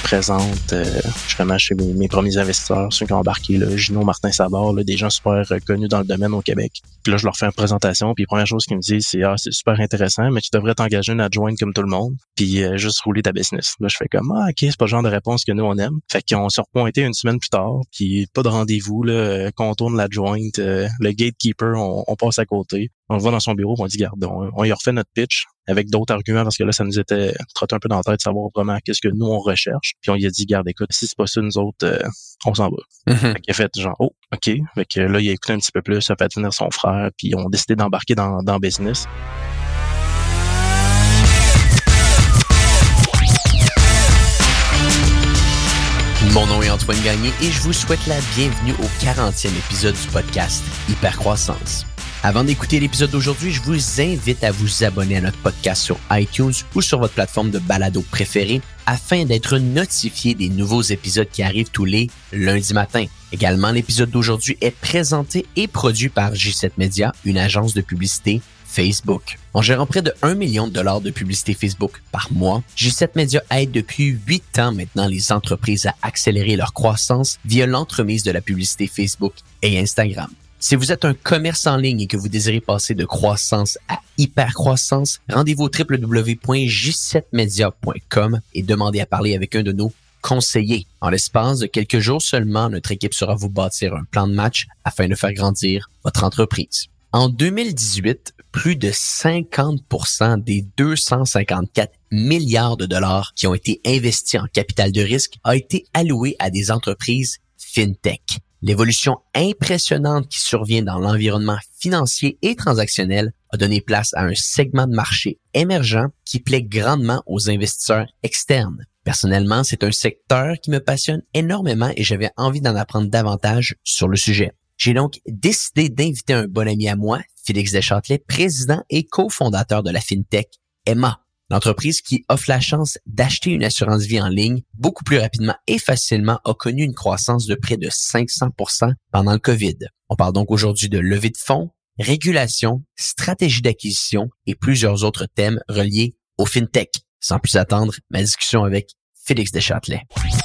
présente justement chez mes premiers investisseurs, ceux qui ont embarqué, là, Gino, Martin Savard, là, des gens super connus dans le domaine au Québec. Puis là, je leur fais une présentation, puis la première chose qu'ils me disent, c'est « Ah, c'est super intéressant, mais tu devrais t'engager une adjointe comme tout le monde, puis juste rouler ta business. » Là, je fais comme « Ah, OK, c'est pas le genre de réponse que nous, on aime. » Fait qu'on s'est repointé une semaine plus tard, puis pas de rendez-vous, là, contourne l'adjointe, le gatekeeper, on passe à côté. On va dans son bureau, on dit, garde, on y refait notre pitch avec d'autres arguments parce que là, ça nous était trotté un peu dans la tête de savoir vraiment qu'est-ce que nous, on recherche. Puis on y a dit, garde, écoute, si c'est pas ça, nous autres, on s'en va. Fait qu'il a fait genre, oh, OK. Fait que là, il a écouté un petit peu plus, ça a fait venir son frère, puis on a décidé d'embarquer dans le business. Mon nom est Antoine Gagné et je vous souhaite la bienvenue au 40e épisode du podcast Hypercroissance. Avant d'écouter l'épisode d'aujourd'hui, je vous invite à vous abonner à notre podcast sur iTunes ou sur votre plateforme de balado préférée afin d'être notifié des nouveaux épisodes qui arrivent tous les lundis matins. Également, l'épisode d'aujourd'hui est présenté et produit par J7 Media, une agence de publicité Facebook. En gérant près de 1 million de dollars de publicité Facebook par mois, J7 Media aide depuis 8 ans maintenant les entreprises à accélérer leur croissance via l'entremise de la publicité Facebook et Instagram. Si vous êtes un commerce en ligne et que vous désirez passer de croissance à hypercroissance, rendez-vous au www.j7media.com et demandez à parler avec un de nos conseillers. En l'espace de quelques jours seulement, notre équipe saura vous bâtir un plan de match afin de faire grandir votre entreprise. En 2018, plus de 50% des 254 milliards de dollars qui ont été investis en capital de risque a été alloué à des entreprises FinTech. L'évolution impressionnante qui survient dans l'environnement financier et transactionnel a donné place à un segment de marché émergent qui plaît grandement aux investisseurs externes. Personnellement, c'est un secteur qui me passionne énormément et j'avais envie d'en apprendre davantage sur le sujet. J'ai donc décidé d'inviter un bon ami à moi, Félix Deschâtelet, président et cofondateur de la FinTech Emma. L'entreprise qui offre la chance d'acheter une assurance vie en ligne beaucoup plus rapidement et facilement a connu une croissance de près de 500% pendant le COVID. On parle donc aujourd'hui de levée de fonds, régulation, stratégie d'acquisition et plusieurs autres thèmes reliés au FinTech. Sans plus attendre, ma discussion avec Félix Deschâtelet.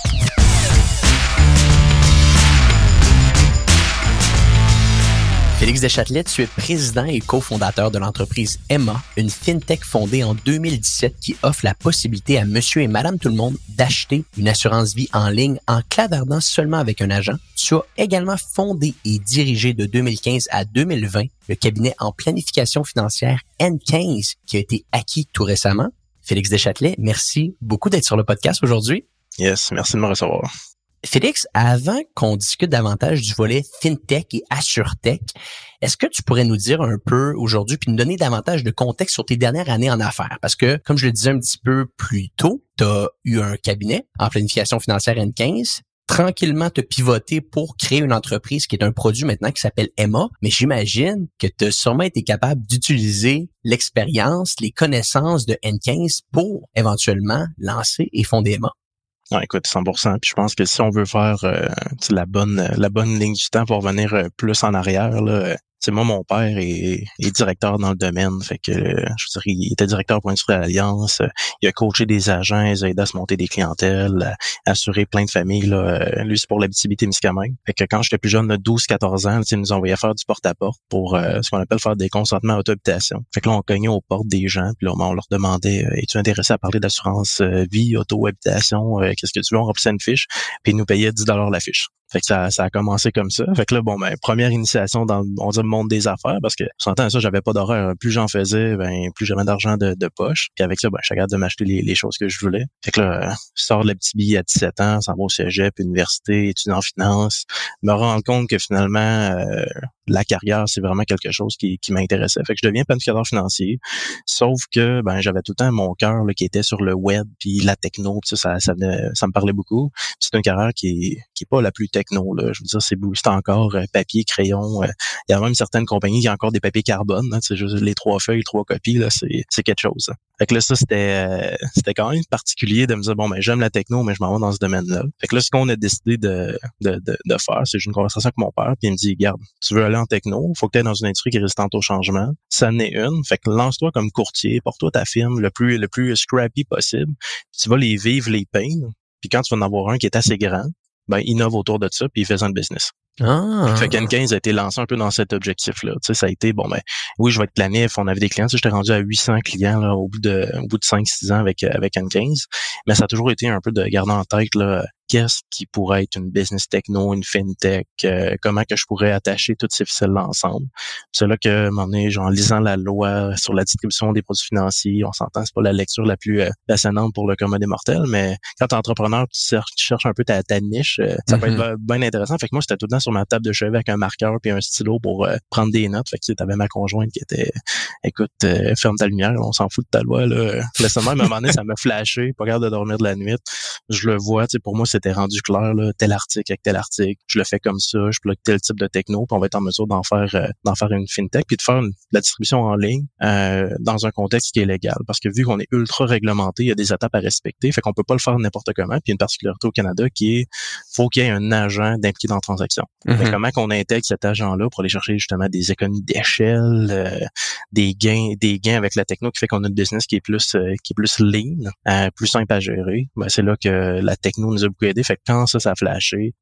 Félix Deschâtelet, tu es président et cofondateur de l'entreprise Emma, une FinTech fondée en 2017 qui offre la possibilité à monsieur et madame tout le monde d'acheter une assurance vie en ligne en clavardant seulement avec un agent. Tu as également fondé et dirigé de 2015 à 2020 le cabinet en planification financière N15 qui a été acquis tout récemment. Félix Deschâtelet, merci beaucoup d'être sur le podcast aujourd'hui. Yes, merci de me recevoir. Félix, avant qu'on discute davantage du volet FinTech et AssureTech, est-ce que tu pourrais nous dire un peu aujourd'hui puis nous donner davantage de contexte sur tes dernières années en affaires? Parce que, comme je le disais un petit peu plus tôt, tu as eu un cabinet en planification financière N15. Tranquillement, tu as pivoté pour créer une entreprise qui est un produit maintenant qui s'appelle Emma. Mais j'imagine que tu as sûrement été capable d'utiliser l'expérience, les connaissances de N15 pour éventuellement lancer et fonder Emma. Non, écoute, 100%. Puis je pense que si on veut faire la bonne ligne du temps pour revenir plus en arrière, là, moi, mon père est directeur dans le domaine. Fait que, je veux dire, il était directeur pour Industrie Alliance. Il a coaché des agents, il a aidé à se monter des clientèles, à assurer plein de familles. Là. Lui, c'est pour l'Abitibi-Témiscamingue. Fait que quand j'étais plus jeune, de 12-14 ans, il nous envoyait faire du porte-à-porte pour ce qu'on appelle faire des consentements à auto-habitation. Fait que là, on cognait aux portes des gens. Puis là, on leur demandait, es-tu intéressé à parler d'assurance vie, auto-habitation? Qu'est-ce que tu veux? On remplissait une fiche. Puis ils nous payaient 10 $ la fiche. Fait que ça a commencé comme ça. Fait que là, première initiation dans, on dit, le monde des affaires, parce que, s'entend ça, j'avais pas d'horaire. Plus j'en faisais, plus j'avais d'argent de poche. Puis avec ça, je suis capable de m'acheter les choses que je voulais. Fait que là, je sors de la petite bille à 17 ans, s'en va au cégep, université, étudiant en finance. Me rends compte que finalement, la carrière, c'est vraiment quelque chose qui m'intéressait. Fait que je deviens planificateur financier. Sauf que, j'avais tout le temps mon cœur, là, qui était sur le web, puis la techno, puis ça me parlait beaucoup. Puis c'est une carrière qui est pas la plus techno, là. Je veux dire, c'est encore papier, crayon. Il y a même certaines compagnies qui ont encore des papiers carbone, hein, c'est juste les 3 feuilles, 3 copies, là, c'est quelque chose. Hein. Fait que là, ça, c'était quand même particulier de me dire, j'aime la techno, mais je m'en vais dans ce domaine-là. Fait que là, ce qu'on a décidé de faire, c'est j'ai une conversation avec mon père, puis il me dit, regarde, tu veux aller en techno, faut que tu ailles dans une industrie qui est résistante au changement. Ça en est une. Fait que lance-toi comme courtier, porte-toi ta firme le plus scrappy possible. Tu vas les vivre, les peindre. Puis quand tu vas en avoir un qui est assez grand, ben innove autour de ça, puis il fait un business. Fait qu'N15 a été lancé un peu dans cet objectif-là. Tu sais, ça a été, bon, ben, oui, je vais être planif, on avait des clients. Tu sais, j'étais rendu à 800 clients, là, au bout de 5-6 ans avec N15. Mais ça a toujours été un peu de garder en tête, là, qu'est-ce qui pourrait être une business techno, une fintech, comment que je pourrais attacher toutes ces ficelles-là ensemble. C'est là que, à un moment donné, genre, en lisant la loi sur la distribution des produits financiers, on s'entend, c'est pas la lecture la plus passionnante pour le commun des mortels, mais quand t'es entrepreneur, tu cherches un peu ta niche, ça peut être bien intéressant. Fait que moi, c'était tout le temps sur ma table de chevet avec un marqueur puis un stylo pour prendre des notes. Fait que tu avais ma conjointe qui était, écoute, ferme ta lumière, on s'en fout de ta loi, là. Laisse-moi, à un moment donné, ça m'a flashé, pas capable de dormir de la nuit. Je le vois, tu sais, pour moi, c'était rendu clair, là, tel article avec tel article. Je le fais comme ça, je bloque tel type de techno, puis on va être en mesure d'en faire une fintech, puis de faire la distribution en ligne dans un contexte qui est légal. Parce que vu qu'on est ultra réglementé, il y a des étapes à respecter, fait qu'on peut pas le faire n'importe comment. Puis il y a une particularité au Canada qui est, faut qu'il y ait un agent d'impliqué dans la transaction. Mais comment qu'on intègre cet agent-là pour aller chercher justement des économies d'échelle, des gains avec la techno qui fait qu'on a une business qui est plus lean, plus simple à gérer. Ben, c'est là que la techno nous a beaucoup aidé. Fait que quand ça a flashé,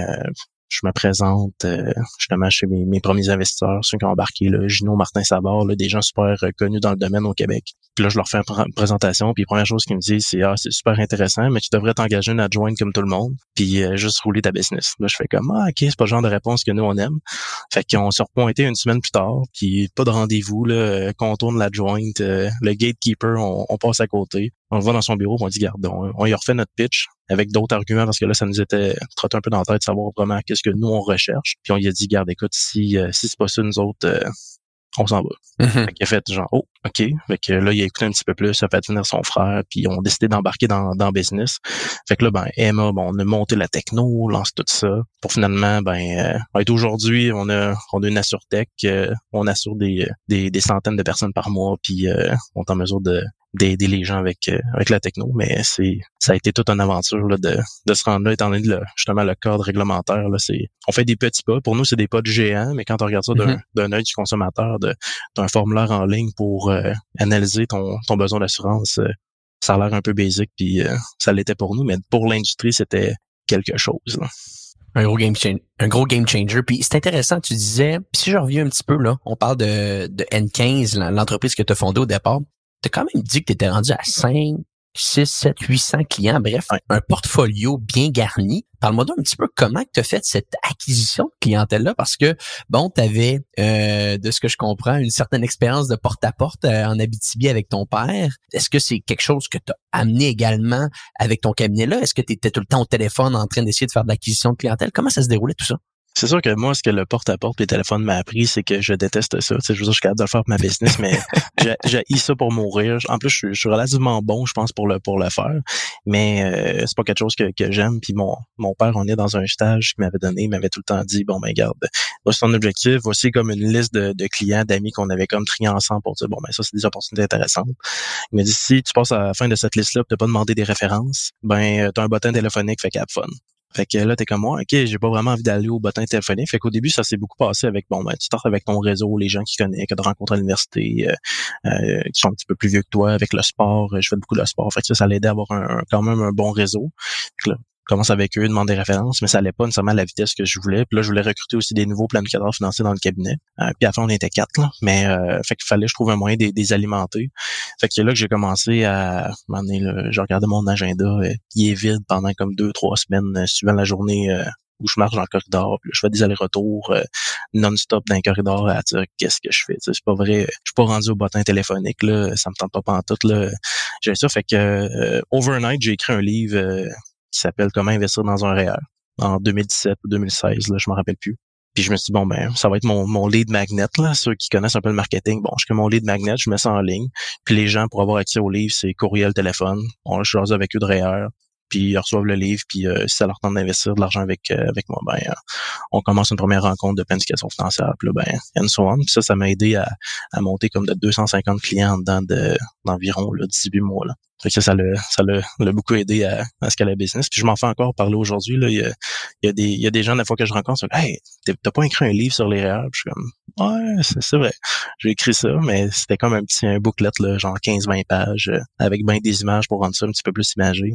je me présente justement chez mes premiers investisseurs, ceux qui ont embarqué, là, Gino, Martin Savard, là, des gens super connus dans le domaine au Québec. Puis là, je leur fais une présentation, puis la première chose qu'ils me disent, c'est « Ah, c'est super intéressant, mais tu devrais t'engager une adjointe comme tout le monde, puis juste rouler ta business. » Là, je fais comme « Ah, OK, c'est pas le genre de réponse que nous, on aime. » Fait qu'on s'est repointé une semaine plus tard, puis pas de rendez-vous, là, contourne l'adjointe, le gatekeeper, on passe à côté. On va dans son bureau, on dit, garde, on y refait notre pitch avec d'autres arguments parce que là, ça nous était trotté un peu dans la tête de savoir vraiment qu'est-ce que nous, on recherche. Puis on y a dit, garde, écoute, si c'est pas ça, nous autres, on s'en va. Fait qu'il a fait genre, oh, OK. Fait que là, il a écouté un petit peu plus, il a fait venir son frère, puis on a décidé d'embarquer dans le business. Fait que là, ben, Emma, bon, on a monté la techno, on lance tout ça. Pour finalement, être aujourd'hui, on a une AssureTech, on assure des centaines de personnes par mois, puis on est en mesure d'aider les gens avec la techno, mais ça a été toute une aventure là, de se rendre là, étant donné justement le cadre réglementaire. Là, on fait des petits pas. Pour nous, c'est des pas de géant, mais quand on regarde ça d'un œil du consommateur, d'un formulaire en ligne pour analyser ton besoin d'assurance, ça a l'air un peu basique, puis ça l'était pour nous, mais pour l'industrie, c'était quelque chose. Là. Un gros game changer. Puis c'est intéressant, tu disais, puis si je reviens un petit peu, là, on parle de N15, l'entreprise que tu as fondée au départ. Tu as quand même dit que tu étais rendu à 5, 6, 7, 800 clients. Bref, un portfolio bien garni. Parle-moi donc un petit peu comment tu as fait cette acquisition de clientèle-là parce que, bon, tu avais, de ce que je comprends, une certaine expérience de porte-à-porte en Abitibi avec ton père. Est-ce que c'est quelque chose que tu as amené également avec ton cabinet-là? Est-ce que tu étais tout le temps au téléphone en train d'essayer de faire de l'acquisition de clientèle? Comment ça se déroulait tout ça? C'est sûr que moi, ce que le porte-à-porte et le téléphone m'a appris, c'est que je déteste ça. Tu sais, je veux dire, je suis capable de le faire pour ma business, mais j'ai ça pour mourir. En plus, je suis relativement bon, je pense, pour le faire. Mais c'est pas quelque chose que j'aime. Puis mon père, on est dans un stage qu'il m'avait donné, il m'avait tout le temps dit, bon, ben garde, voici ton objectif, voici comme une liste de clients, d'amis qu'on avait comme triés ensemble pour dire, bon, ben ça, c'est des opportunités intéressantes. Il m'a dit, si tu passes à la fin de cette liste-là, tu n'as pas demandé des références, ben t'as un bottin téléphonique, fait qu'hab fun. Fait que là, t'es comme moi, OK, j'ai pas vraiment envie d'aller au bottin téléphonique. Fait qu'au début, ça s'est beaucoup passé avec, bon, ben, tu startes avec ton réseau, les gens qui connaissent, que tu rencontres à l'université, qui sont un petit peu plus vieux que toi, avec le sport. Je fais beaucoup de sport. Fait que ça l'aidait à avoir quand même un bon réseau. Fait que là, commence avec eux, demande des références, mais ça allait pas nécessairement à la vitesse que je voulais. Puis là, je voulais recruter aussi des nouveaux planificateurs financiers dans le cabinet. Puis après, on était 4, là. Mais fait qu'il fallait, je trouve, un moyen de les alimenter. Fait que c'est là que j'ai commencé à m'emmener, je regardais mon agenda, il est vide pendant comme 2-3 semaines, suivant la journée où je marche dans le corridor, puis là, je fais des allers-retours non-stop dans le corridor à dire qu'est-ce que je fais. C'est pas vrai, je suis pas rendu au bottin téléphonique, là, ça me tente pas pantoute, là. J'ai ça, fait que overnight, j'ai écrit un livre qui s'appelle « Comment investir dans un REER » en 2017 ou 2016, là, je m'en rappelle plus. Puis je me suis dit, bon, ben, ça va être mon lead magnet, là. Ceux qui connaissent un peu le marketing, bon, je crée mon lead magnet, je mets ça en ligne. Puis les gens, pour avoir accès au livre, c'est courriel, téléphone. On jase avec eux de REER. Puis ils reçoivent le livre, puis si ça leur tente d'investir de l'argent avec moi, ben on commence une première rencontre de planification financière, puis là, ben, and so on. Puis ça m'a aidé à monter comme de 250 clients en dedans d'environ là, 18 mois. Là. Fait que ça l'a beaucoup aidé à scaler la business. Puis je m'en fais encore parler aujourd'hui. Là. Il y a des gens, la fois que je rencontre, hey, t'as pas écrit un livre sur les REER? Puis je suis comme, ouais, c'est vrai. J'ai écrit ça, mais c'était comme un booklet, là, genre 15-20 pages, avec bien des images pour rendre ça un petit peu plus imagé, mais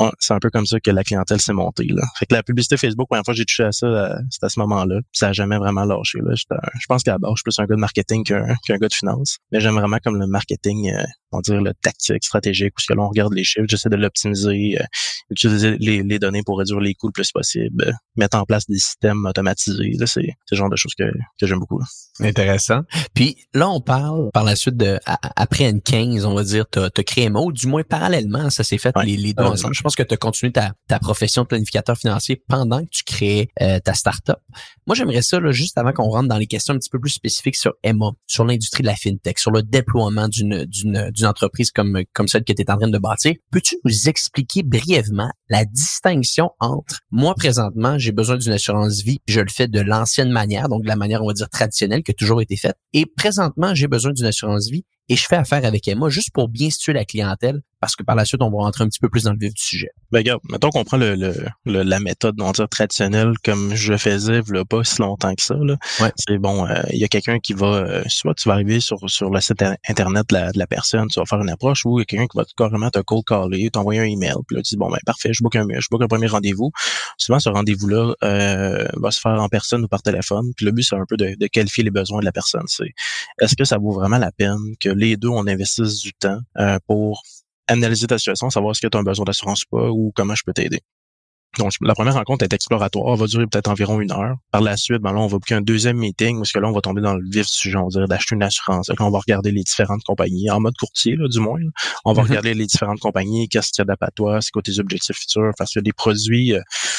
Ouais, c'est un peu comme ça que la clientèle s'est montée, là. Fait que la publicité Facebook, la première fois que j'ai touché à ça, c'était à ce moment-là. Puis ça a jamais vraiment lâché, là. Je pense qu'à la base, je suis plus un gars de marketing qu'un gars de finance. Mais j'aime vraiment comme le marketing, on va dire le tactique, stratégique, où ce que l'on regarde les chiffres, j'essaie de l'optimiser, utiliser les données pour réduire les coûts le plus possible, mettre en place des systèmes automatisés. Là, c'est le genre de choses que j'aime beaucoup, là. Intéressant. Puis là, on parle par la suite après N15, on va dire, t'as créé MO, du moins parallèlement, ça s'est fait les deux ensemble. Je pense que tu as continué ta profession de planificateur financier pendant que tu créais ta start-up. Moi, j'aimerais ça, là, juste avant qu'on rentre dans les questions un petit peu plus spécifiques sur Emma, sur l'industrie de la fintech, sur le déploiement d'une entreprise comme celle que tu es en train de bâtir. Peux-tu nous expliquer brièvement la distinction entre, moi, présentement, j'ai besoin d'une assurance vie, puis je le fais de l'ancienne manière, donc de la manière, on va dire, traditionnelle, qui a toujours été faite, et présentement, j'ai besoin d'une assurance vie et je fais affaire avec Emma juste pour bien situer la clientèle, parce que par la suite, on va rentrer un petit peu plus dans le vif du sujet. Ben regarde, mettons qu'on prend la méthode, on va dire, traditionnelle, comme je faisais il y a pas si longtemps que ça, là. Ouais. C'est bon, il y a quelqu'un qui va, soit tu vas arriver sur le site internet de la personne, tu vas faire une approche, ou il y a quelqu'un qui va carrément te cold caller, t'envoyer un email, puis là tu dis bon ben parfait, je book un premier rendez-vous. Souvent ce rendez-vous-là va se faire en personne ou par téléphone, puis le but c'est un peu de qualifier les besoins de la personne. C'est est-ce que ça vaut vraiment la peine que les deux on investisse du temps pour analyser ta situation, savoir est-ce que tu as un besoin d'assurance ou pas, ou comment je peux t'aider. Donc, la première rencontre est exploratoire, va durer peut-être environ 1 heure. Par la suite, ben là, on va booker un deuxième meeting, parce que là, on va tomber dans le vif du sujet, on va dire d'acheter une assurance. Donc, on va regarder les différentes compagnies, en mode courtier, là, du moins. Là. On va regarder les différentes compagnies, qu'est-ce qu'il y a d'adapté à toi, c'est quoi tes objectifs futurs, parce que les produits,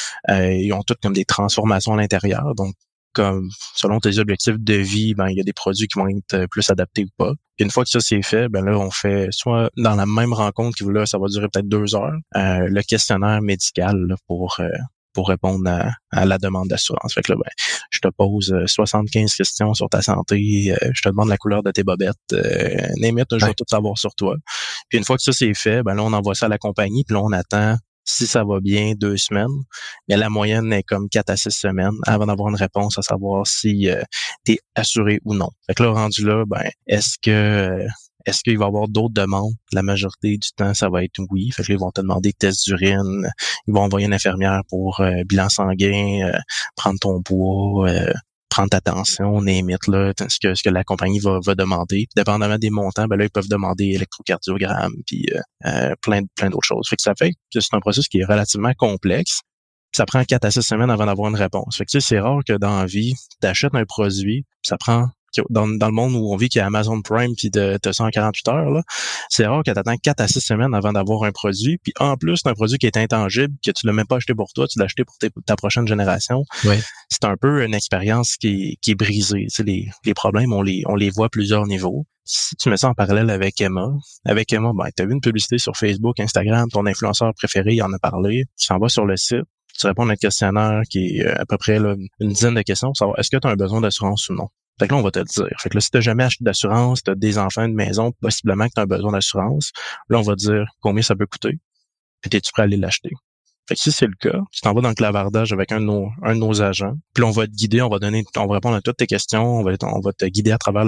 ils ont tous comme des transformations à l'intérieur. Donc, comme selon tes objectifs de vie, ben il y a des produits qui vont être plus adaptés ou pas. Puis une fois que ça c'est fait, ben là on fait soit dans la même rencontre qui là ça va durer peut-être 2 heures, le questionnaire médical là, pour répondre à la demande d'assurance. Fait que là, ben, je te pose 75 questions sur ta santé, je te demande la couleur de tes bobettes, name it, je vais tout savoir sur toi. Puis une fois que ça c'est fait, ben là on envoie ça à la compagnie, puis là on attend. Si ça va bien, 2 semaines, mais la moyenne est comme 4 à 6 semaines avant d'avoir une réponse à savoir si tu es assuré ou non. Fait que là, rendu là, ben, est-ce qu'il va y avoir d'autres demandes? La majorité du temps, ça va être oui. Fait que là, ils vont te demander des tests d'urine, ils vont envoyer une infirmière pour bilan sanguin, prendre ton poids, prendre ta tension, name it, là, ce que la compagnie va demander. Puis, dépendamment des montants, ben là, ils peuvent demander électrocardiogramme, puis plein d'autres choses. Fait que ça fait que c'est un processus qui est relativement complexe. Ça prend 4 à 6 semaines avant d'avoir une réponse. Fait que tu sais, c'est rare que dans la vie, tu achètes un produit, ça prend dans le monde où on vit qu'il y a Amazon Prime puis de ça en 48 heures, là, c'est rare que tu attends 4 à 6 semaines avant d'avoir un produit. Puis en plus, c'est un produit qui est intangible, que tu l'as même pas acheté pour toi, tu l'as acheté pour ta prochaine génération. Ouais. C'est un peu une expérience qui est brisée. Tu sais, les problèmes, on les voit à plusieurs niveaux. Si tu mets ça en parallèle avec Emma, ben, tu as vu une publicité sur Facebook, Instagram, ton influenceur préféré, il en a parlé, tu s'en vas sur le site, tu réponds à un questionnaire qui est à peu près là, une dizaine de questions pour savoir est-ce que tu as un besoin d'assurance ou non. Fait que là, on va te le dire. Fait que là, si tu n'as jamais acheté d'assurance, tu as des enfants, une maison, possiblement que tu as un besoin d'assurance, là, on va te dire combien ça peut coûter, puis es-tu prêt à aller l'acheter. Fait que si c'est le cas, tu t'en vas dans le clavardage avec un de nos agents, puis là, on va te guider, on va répondre à toutes tes questions, on va te guider à travers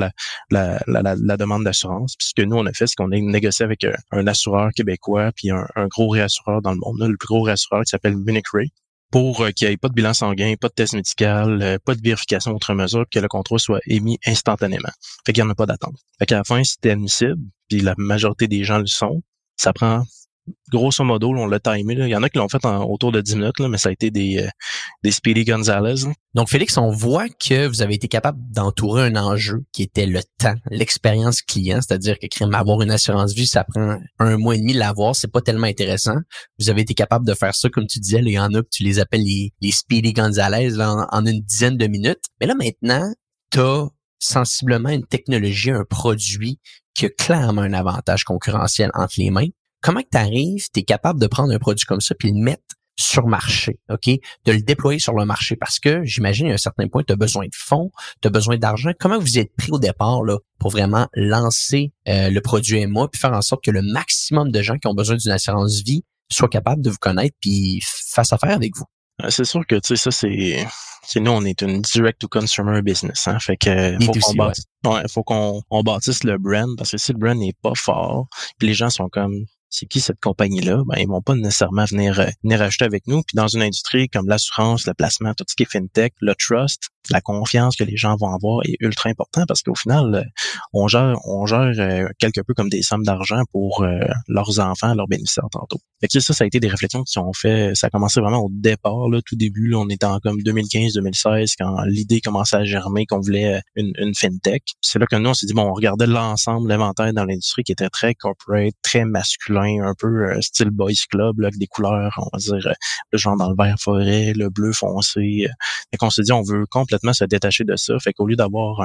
la demande d'assurance. Puis ce que nous, on a fait, c'est qu'on a négocié avec un assureur québécois, puis un gros réassureur dans le monde, là, le plus gros réassureur qui s'appelle Munich Re, pour qu'il n'y ait pas de bilan sanguin, pas de test médical, pas de vérification outre mesure, puis que le contrat soit émis instantanément. Fait qu'il n'y en a pas d'attente. Fait qu'à la fin, si t'es admissible, puis la majorité des gens le sont, ça prend grosso modo, là, on l'a timé. Là. Il y en a qui l'ont fait autour de 10 minutes, là, mais ça a été des Speedy Gonzalez. Là. Donc, Félix, on voit que vous avez été capable d'entourer un enjeu qui était le temps, l'expérience client, c'est-à-dire que avoir une assurance vie, ça prend 1 mois et demi l'avoir, c'est pas tellement intéressant. Vous avez été capable de faire ça, comme tu disais, là, il y en a que tu les appelles les Speedy Gonzalez là, en une dizaine de minutes. Mais là, maintenant, t'as sensiblement une technologie, un produit qui a clairement un avantage concurrentiel entre les mains. Comment que t'arrives, t'es capable de prendre un produit comme ça puis le mettre sur marché, OK? De le déployer sur le marché parce que j'imagine à un certain point, tu as besoin de fonds, tu as besoin d'argent. Comment vous êtes pris au départ là pour vraiment lancer le produit Emma puis faire en sorte que le maximum de gens qui ont besoin d'une assurance vie soient capables de vous connaître puis fassent affaire avec vous? C'est sûr que, tu sais, ça, c'est nous, on est une direct-to-consumer business, hein. Fait que, faut qu'on bâtisse le brand, parce que si le brand n'est pas fort, puis les gens sont comme, c'est qui cette compagnie-là, ben ils vont pas nécessairement venir acheter avec nous. Puis dans une industrie comme l'assurance, le placement, tout ce qui est fintech, le trust, la confiance que les gens vont avoir est ultra important parce qu'au final, on gère quelque peu comme des sommes d'argent pour leurs enfants, leurs bénéficiaires tantôt. Fait que ça a été des réflexions qui ont fait, ça a commencé vraiment au départ, là, tout début, là, on était en comme 2015-2016 quand l'idée commençait à germer qu'on voulait une fintech. C'est là que nous, on s'est dit, bon, on regardait l'ensemble, l'inventaire dans l'industrie qui était très corporate, très masculin, un peu style boys club, là, avec des couleurs, on va dire, le genre dans le vert forêt, le bleu foncé. Fait qu'on s'est dit, on veut complètement se détacher de ça. Fait qu'au lieu d'avoir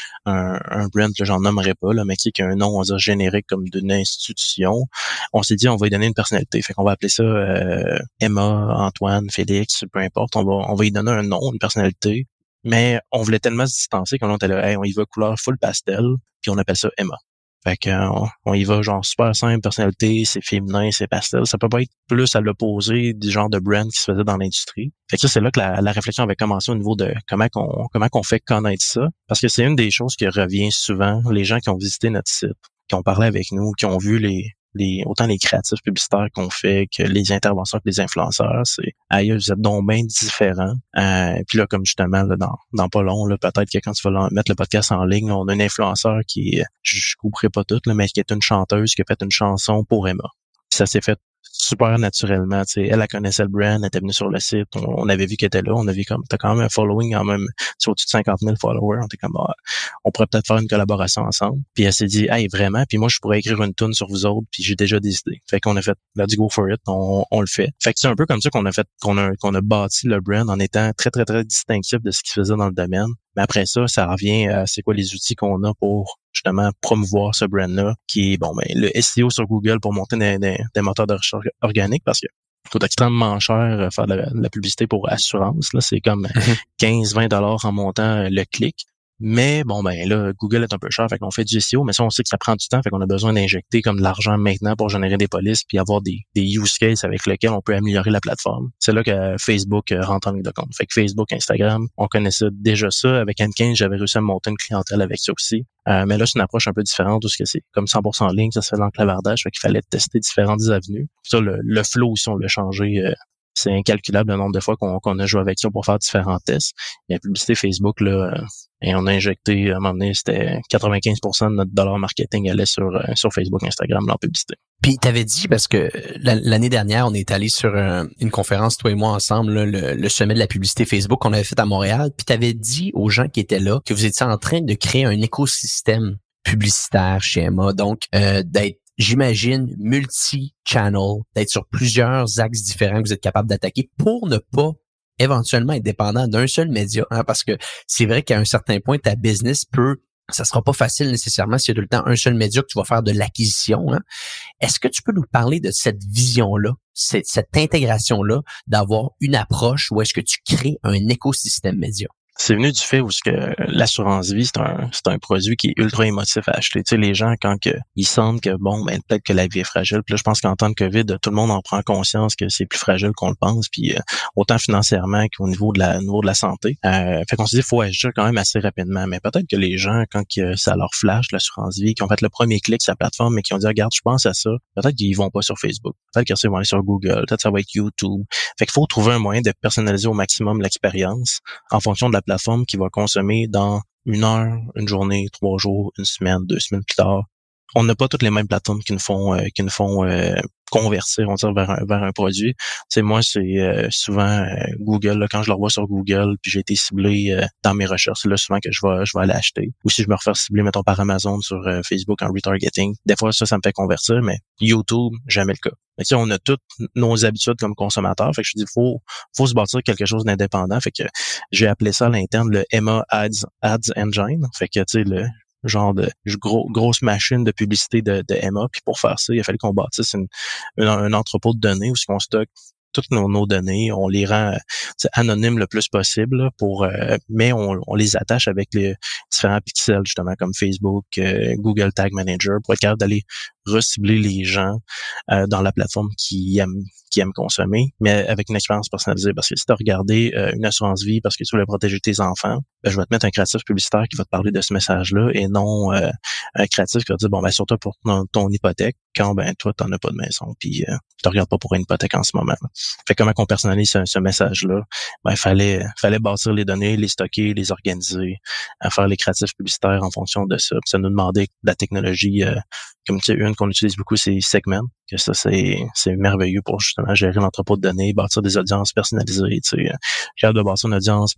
un brand que j'en nommerai pas, là, mais qui a un nom, on va dire, générique comme d'une institution, on s'est dit, on va lui donner une personnalité. Fait qu'on va appeler ça Emma, Antoine, Félix, peu importe. On va lui donner un nom, une personnalité. Mais on voulait tellement se distancer qu'on était là, hey, on y va couleur full pastel, puis on appelle ça Emma. Fait qu'on y va genre super simple, personnalité, c'est féminin, c'est pastel. Ça peut pas être plus à l'opposé du genre de brand qui se faisait dans l'industrie. Fait que ça, c'est là que la réflexion avait commencé au niveau de comment qu'on fait connaître ça. Parce que c'est une des choses qui revient souvent. Les gens qui ont visité notre site, qui ont parlé avec nous, qui ont vu autant les créatifs publicitaires qu'on fait que les interventions que les influenceurs, c'est aïe, vous êtes donc bien différents. Puis là, comme justement, là, dans pas long, là, peut-être que quand tu vas mettre le podcast en ligne, on a une influenceur qui, je couperai pas tout, là, mais qui est une chanteuse qui a fait une chanson pour Emma. Puis ça s'est fait super naturellement, tu sais, elle connaissait le brand, elle était venue sur le site, on avait vu qu'elle était là, on avait comme, t'as quand même un following, quand même, sur au-dessus de 50 000 followers, on était comme, on pourrait peut-être faire une collaboration ensemble. Puis elle s'est dit, hey, vraiment, puis moi, je pourrais écrire une tune sur vous autres, puis j'ai déjà des idées. Fait qu'on a fait, let's go for it, on le fait. Fait que c'est un peu comme ça qu'on a bâti le brand en étant très, très, très distinctif de ce qu'il faisait dans le domaine. Mais après ça revient à c'est quoi les outils qu'on a pour justement promouvoir ce brand-là, qui est le SEO sur Google pour monter des moteurs de recherche organiques parce que coûte extrêmement cher faire de la publicité pour assurance. Là, c'est comme 15-20 $ en montant le clic. Mais là, Google est un peu cher, fait qu'on fait du SEO, mais ça, on sait que ça prend du temps, fait qu'on a besoin d'injecter comme de l'argent maintenant pour générer des polices puis avoir des use cases avec lesquels on peut améliorer la plateforme. C'est là que Facebook rentre en ligne de compte. Fait que Facebook, Instagram, on connaissait déjà ça. Avec N15, j'avais réussi à monter une clientèle avec ça aussi. Mais là, c'est une approche un peu différente, parce que c'est comme 100% en ligne, ça se fait dans le clavardage, fait qu'il fallait tester différentes avenues. Ça, le flow aussi, on l'a changé. C'est incalculable le nombre de fois qu'on a joué avec ça pour faire différents tests. Et la publicité Facebook, là, et on a injecté, à un moment donné, c'était 95% de notre dollar marketing allait sur Facebook, Instagram, en publicité. Puis t'avais dit, parce que l'année dernière, on est allé sur une conférence, toi et moi ensemble, là, le sommet de la publicité Facebook qu'on avait fait à Montréal, puis t'avais dit aux gens qui étaient là que vous étiez en train de créer un écosystème publicitaire chez Emma, donc d'être, j'imagine, multi-channel, d'être sur plusieurs axes différents que vous êtes capable d'attaquer pour ne pas éventuellement être dépendant d'un seul média, hein, parce que c'est vrai qu'à un certain point, ta business ça sera pas facile nécessairement s'il y a tout le temps un seul média que tu vas faire de l'acquisition. Hein. Est-ce que tu peux nous parler de cette vision-là, cette intégration-là, d'avoir une approche où est-ce que tu crées un écosystème média? C'est venu du fait où l'assurance vie, c'est un produit qui est ultra émotif à acheter. Tu sais, les gens, quand ils sentent que peut-être que la vie est fragile. Puis là, je pense qu'en temps de COVID, tout le monde en prend conscience que c'est plus fragile qu'on le pense, puis autant financièrement qu'au niveau de la santé. Fait qu'on se dit, faut agir quand même assez rapidement. Mais peut-être que les gens, quand ça leur flash l'assurance vie, qui ont fait le premier clic sur la plateforme, mais qui ont dit, regarde, je pense à ça, peut-être qu'ils vont pas sur Facebook, peut-être qu'ils vont aller sur Google, peut-être ça va être YouTube. Fait qu'il faut trouver un moyen de personnaliser au maximum l'expérience en fonction de la plateforme qui va consommer dans 1 heure, une journée, 3 jours, 1 semaine, 2 semaines plus tard. On n'a pas toutes les mêmes plateformes qui nous font convertir, on va dire, vers un produit. Tu sais, moi, c'est souvent Google, là, quand je le revois sur Google, puis j'ai été ciblé dans mes recherches, c'est là souvent que je vais aller acheter. Ou si je me refais cibler, mettons, par Amazon sur Facebook en retargeting, des fois, ça me fait convertir, mais YouTube, jamais le cas. Mais tu sais, on a toutes nos habitudes comme consommateurs. Fait que je dis, faut se bâtir quelque chose d'indépendant. Fait que j'ai appelé ça à l'interne le Emma Ads Engine. Fait que, tu sais, le genre de grosse machine de publicité de Emma. Puis pour faire ça, il a fallu qu'on bâtisse un entrepôt de données où on stocke toutes nos données, on les rend anonymes le plus possible là, mais on les attache avec les différents pixels justement comme Facebook, Google Tag Manager pour être capable d'aller recibler les gens dans la plateforme qui aiment consommer, mais avec une expérience personnalisée. Parce que si tu as regardé une assurance vie parce que tu voulais protéger tes enfants, je vais te mettre un créatif publicitaire qui va te parler de ce message-là et non un créatif qui va te dire surtout pour ton hypothèque. quand toi t'en as pas de maison, puis tu te regardes pas pour une hypothèque en ce moment. Fait comment qu'on personnalise ce message-là? Fallait bâtir les données, les stocker, les organiser, faire les créatifs publicitaires en fonction de ça. Puis ça nous demandait de la technologie, comme tu sais, une qu'on utilise beaucoup, c'est Segment, que ça c'est merveilleux pour justement gérer l'entrepôt de données, bâtir des audiences personnalisées. Tu sais, capable de bâtir une audience,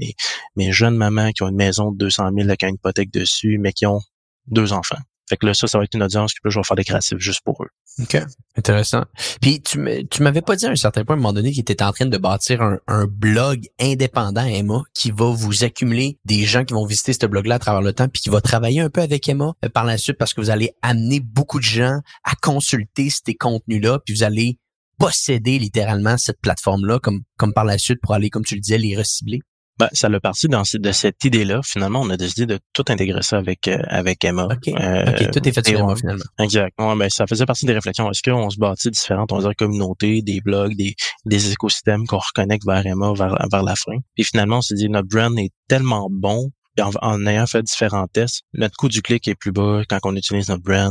mes jeunes mamans qui ont une maison de 200 000 avec une hypothèque dessus, mais qui ont 2 enfants. Fait que là, ça va être une audience qui peut jouer faire des créatifs juste pour eux. OK. Intéressant. Puis, tu m'avais pas dit à un certain point, à un moment donné, qu'il était en train de bâtir un blog indépendant à Emma qui va vous accumuler des gens qui vont visiter ce blog-là à travers le temps puis qui va travailler un peu avec Emma par la suite parce que vous allez amener beaucoup de gens à consulter ces contenus-là puis vous allez posséder littéralement cette plateforme-là comme par la suite pour aller, comme tu le disais, les recibler. Ça l'a parti de cette idée-là. Finalement, on a décidé de tout intégrer ça avec Emma. OK, tout est fait sur Emma, finalement. Exactement. Ça faisait partie des réflexions. Est-ce qu'on se bâtit différentes, on va dire, communautés, des blogs, des écosystèmes qu'on reconnecte vers Emma, vers la fin. Puis finalement, on s'est dit, notre brand est tellement bon. Et en ayant fait différents tests, notre coût du clic est plus bas quand on utilise notre brand.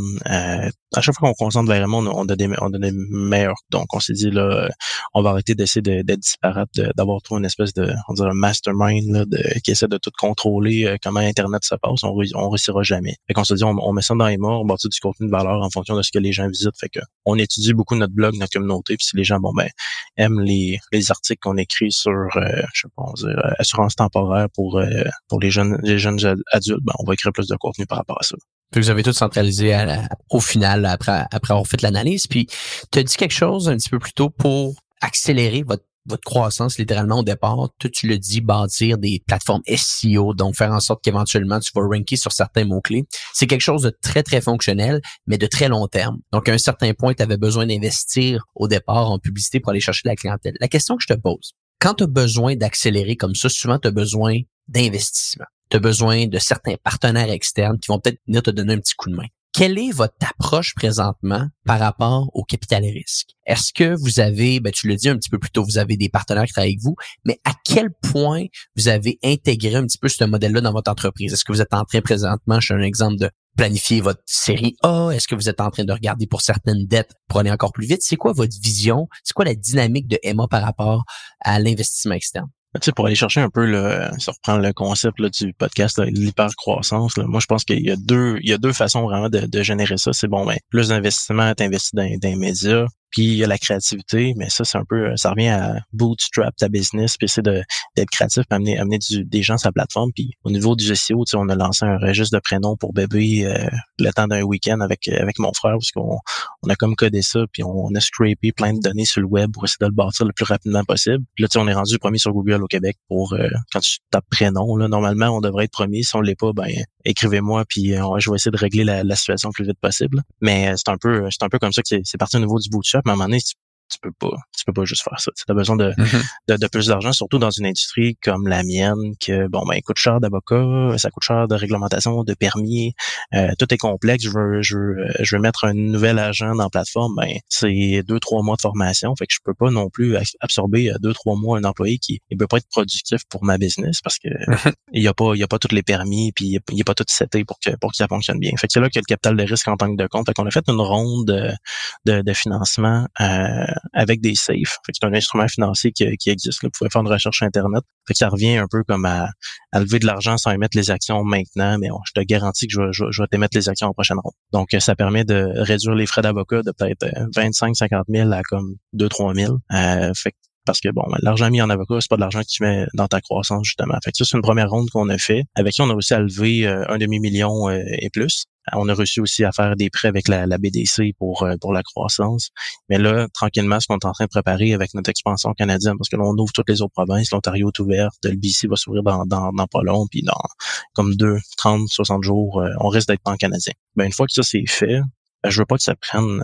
À chaque fois qu'on concentre vers Emma, on a des meilleurs. Donc, on s'est dit, là, on va arrêter d'essayer d'être disparate, d'avoir trouvé une espèce de, on dirait un mastermind, là, qui essaie de tout contrôler, comment Internet se passe. On réussira jamais. Fait qu'on s'est dit, on met ça dans Emma, on bâtit du contenu de valeur en fonction de ce que les gens visitent. Fait que, on étudie beaucoup notre blog, notre communauté, puis si les gens, aiment les articles qu'on écrit sur, je sais pas, on dirait, assurance temporaire pour les jeunes adultes, on va écrire plus de contenu par rapport à ça. Puis vous avez tout centralisé au final après avoir fait l'analyse. Puis tu as dit quelque chose un petit peu plus tôt pour accélérer votre croissance littéralement au départ. Toi, tu le dis, bâtir des plateformes SEO, donc faire en sorte qu'éventuellement tu vas ranker sur certains mots-clés. C'est quelque chose de très, très fonctionnel, mais de très long terme. Donc, à un certain point, tu avais besoin d'investir au départ en publicité pour aller chercher la clientèle. La question que je te pose, quand tu as besoin d'accélérer comme ça, souvent tu as besoin d'investissement. Tu as besoin de certains partenaires externes qui vont peut-être venir te donner un petit coup de main. Quelle est votre approche présentement par rapport au capital risque? Est-ce que vous avez, tu l'as dit un petit peu plus tôt, vous avez des partenaires qui travaillent avec vous, mais à quel point vous avez intégré un petit peu ce modèle-là dans votre entreprise? Est-ce que vous êtes en train présentement, je fais un exemple, de planifier votre série A? Est-ce que vous êtes en train de regarder pour certaines dettes pour aller encore plus vite? C'est quoi votre vision? C'est quoi la dynamique de Emma par rapport à l'investissement externe? Tu sais, pour aller chercher un peu si on reprend le concept là, du podcast, l'hypercroissance, moi je pense qu'il y a deux façons vraiment de générer ça. C'est plus d'investissement, t'investis dans les médias, puis il y a la créativité, mais ça c'est un peu, ça revient à bootstrap ta business, puis c'est d'être créatif, puis amener des gens sur la plateforme. Puis au niveau du SEO, tu sais, on a lancé un registre de prénoms pour bébé le temps d'un week-end avec mon frère, parce qu'on a comme codé ça, puis on a scrapé plein de données sur le web pour essayer de le bâtir le plus rapidement possible. Puis là, tu sais, on est rendu premier sur Google au Québec pour quand tu tapes prénom, là, normalement on devrait être premier. Si on l'est pas, écrivez-moi, puis je vais essayer de régler la situation le plus vite possible. Mais c'est un peu comme ça que c'est parti au niveau du bootstrap. Mais à un moment donné, tu peux pas juste faire ça. Tu as besoin de plus d'argent, surtout dans une industrie comme la mienne, que coûte cher d'avocat, ça coûte cher de réglementation, de permis, tout est complexe. Je veux mettre un nouvel agent dans la plateforme, c'est 2-3 mois de formation, fait que je peux pas non plus absorber 2-3 mois un employé qui il peut pas être productif pour ma business parce que il y a pas tous les permis, puis il est pas tout seté pour que ça fonctionne bien. Fait que c'est là qu'il y a le capital de risque en tant que de compte. Fait qu'on a fait une ronde de financement avec des safes. Fait que c'est un instrument financier qui existe. Là. Vous pouvez faire une recherche Internet. Fait que ça revient un peu comme à lever de l'argent sans émettre les actions maintenant, mais je te garantis que je vais t'émettre les actions en prochaine ronde. Donc, ça permet de réduire les frais d'avocat de peut-être 25-50 000 à comme 2-3 000. Fait que parce que l'argent mis en avocat, c'est pas de l'argent que tu mets dans ta croissance, justement. Fait que ça, c'est une première ronde qu'on a fait. Avec ça, on a réussi à lever 1,5 million et plus. On a réussi aussi à faire des prêts avec la BDC pour la croissance. Mais là, tranquillement, ce qu'on est en train de préparer avec notre expansion canadienne, parce que là, on ouvre toutes les autres provinces, l'Ontario est ouverte, le BC va s'ouvrir dans pas long, puis dans comme 30, 60 jours, on risque d'être en canadien. Une fois que ça c'est fait, je veux pas que ça prenne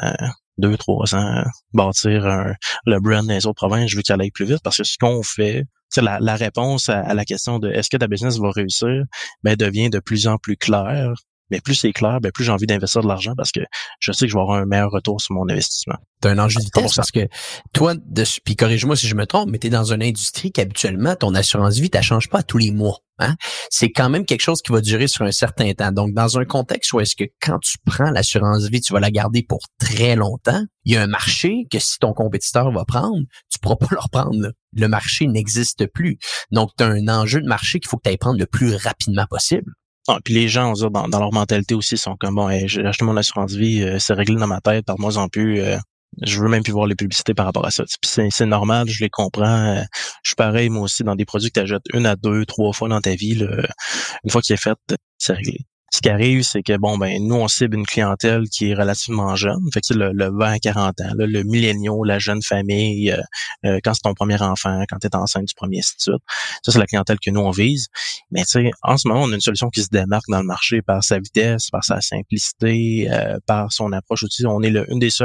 2-3 ans bâtir le brand dans les autres provinces. Je veux qu'elle aille plus vite, parce que ce qu'on fait, la réponse à la question de est-ce que ta business va réussir, devient de plus en plus claire mais plus c'est clair, plus j'ai envie d'investir de l'argent parce que je sais que je vais avoir un meilleur retour sur mon investissement. T'as un enjeu de vitesse parce que toi, puis corrige-moi si je me trompe, mais t'es dans une industrie qu'habituellement, ton assurance vie, tu change pas tous les mois. Hein? C'est quand même quelque chose qui va durer sur un certain temps. Donc, dans un contexte où est-ce que quand tu prends l'assurance vie, tu vas la garder pour très longtemps, il y a un marché que si ton compétiteur va prendre, tu pourras pas le reprendre. Là. Le marché n'existe plus. Donc, tu as un enjeu de marché qu'il faut que tu ailles prendre le plus rapidement possible. Ah, puis les gens, on va dire, dans leur mentalité aussi, sont comme, bon, hey, j'ai acheté mon assurance vie, c'est réglé dans ma tête, par moi en plus, je veux même plus voir les publicités par rapport à ça. Puis c'est normal, je les comprends. Je suis pareil, moi aussi, dans des produits que tu achètes 1 à 2, 3 fois dans ta vie, là, une fois qu'il est fait, c'est réglé. Ce qui arrive, c'est que, nous, on cible une clientèle qui est relativement jeune. Fait que le 20 à 40 ans, là, le milléniaux, la jeune famille, quand c'est ton premier enfant, quand tu es enceinte du premier, ainsi de suite. Ça, c'est la clientèle que nous, on vise. Mais tu sais, en ce moment, on a une solution qui se démarque dans le marché par sa vitesse, par sa simplicité, par son approche aussi. On est un des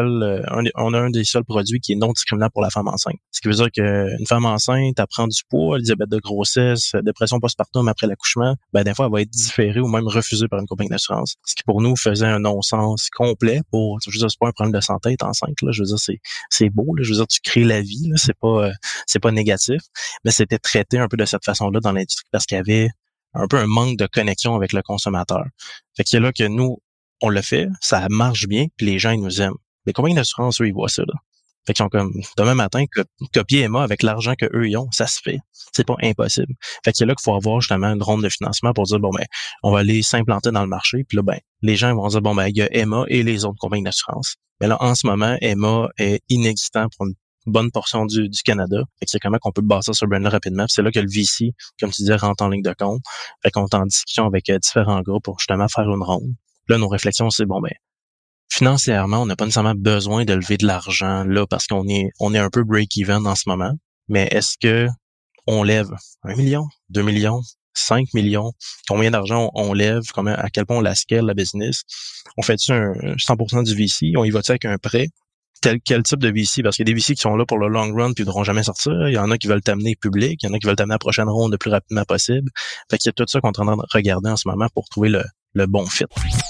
seuls produits qui est non discriminant pour la femme enceinte. Ce qui veut dire qu'une femme enceinte, elle prend du poids, le diabète de grossesse, dépression postpartum après l'accouchement, des fois, elle va être différée ou même refusée par une compagnie d'assurance. Ce qui pour nous faisait un non-sens complet pour, je veux dire, c'est pas un problème de santé, être enceinte, là. Je veux dire, c'est beau, là. Je veux dire, tu crées la vie, là. C'est pas négatif. Mais c'était traité un peu de cette façon-là dans l'industrie parce qu'il y avait un peu un manque de connexion avec le consommateur. Fait que c'est là que nous, on le fait, ça marche bien, puis les gens, ils nous aiment. Les compagnies d'assurance, eux, ils voient ça, là. Fait qu'ils sont comme, demain matin, copier Emma avec l'argent que eux ils ont, ça se fait. C'est pas impossible. Fait que c'est là qu'il faut avoir justement une ronde de financement pour dire, on va aller s'implanter dans le marché. Puis là, les gens vont dire, il y a Emma et les autres compagnies d'assurance. Mais là, en ce moment, Emma est inexistant pour une bonne portion du Canada. Fait que c'est comment qu'on peut bâtir ce brand-là rapidement. Puis c'est là que le VC, comme tu dis, rentre en ligne de compte. Fait qu'on est en discussion avec différents groupes pour justement faire une ronde. Là, nos réflexions, c'est financièrement, on n'a pas nécessairement besoin de lever de l'argent là parce qu'on est un peu break-even en ce moment. Mais est-ce que on lève 1 million, 2 millions, 5 millions? Combien d'argent on lève? À quel point on la scale, la business? On fait-tu un 100% du VC? On y va-tu avec un prêt? Quel type de VC? Parce qu'il y a des VC qui sont là pour le long run puis ils ne voudront jamais sortir. Il y en a qui veulent t'amener public. Il y en a qui veulent t'amener à la prochaine ronde le plus rapidement possible. Fait qu'il y a tout ça qu'on est en train de regarder en ce moment pour trouver le bon fit.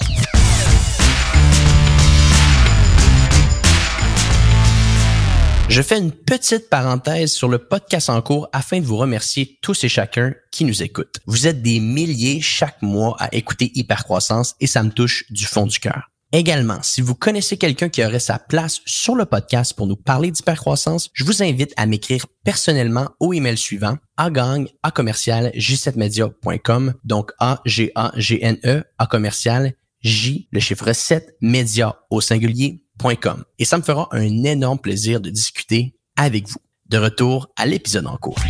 Je fais une petite parenthèse sur le podcast en cours afin de vous remercier tous et chacun qui nous écoutent. Vous êtes des milliers chaque mois à écouter Hypercroissance et ça me touche du fond du cœur. Également, si vous connaissez quelqu'un qui aurait sa place sur le podcast pour nous parler d'hypercroissance, je vous invite à m'écrire personnellement au email suivant agagne@j7media.com, donc AGAGNE @J, le chiffre 7, média au singulier.com. Et ça me fera un énorme plaisir de discuter avec vous. De retour à l'épisode en cours.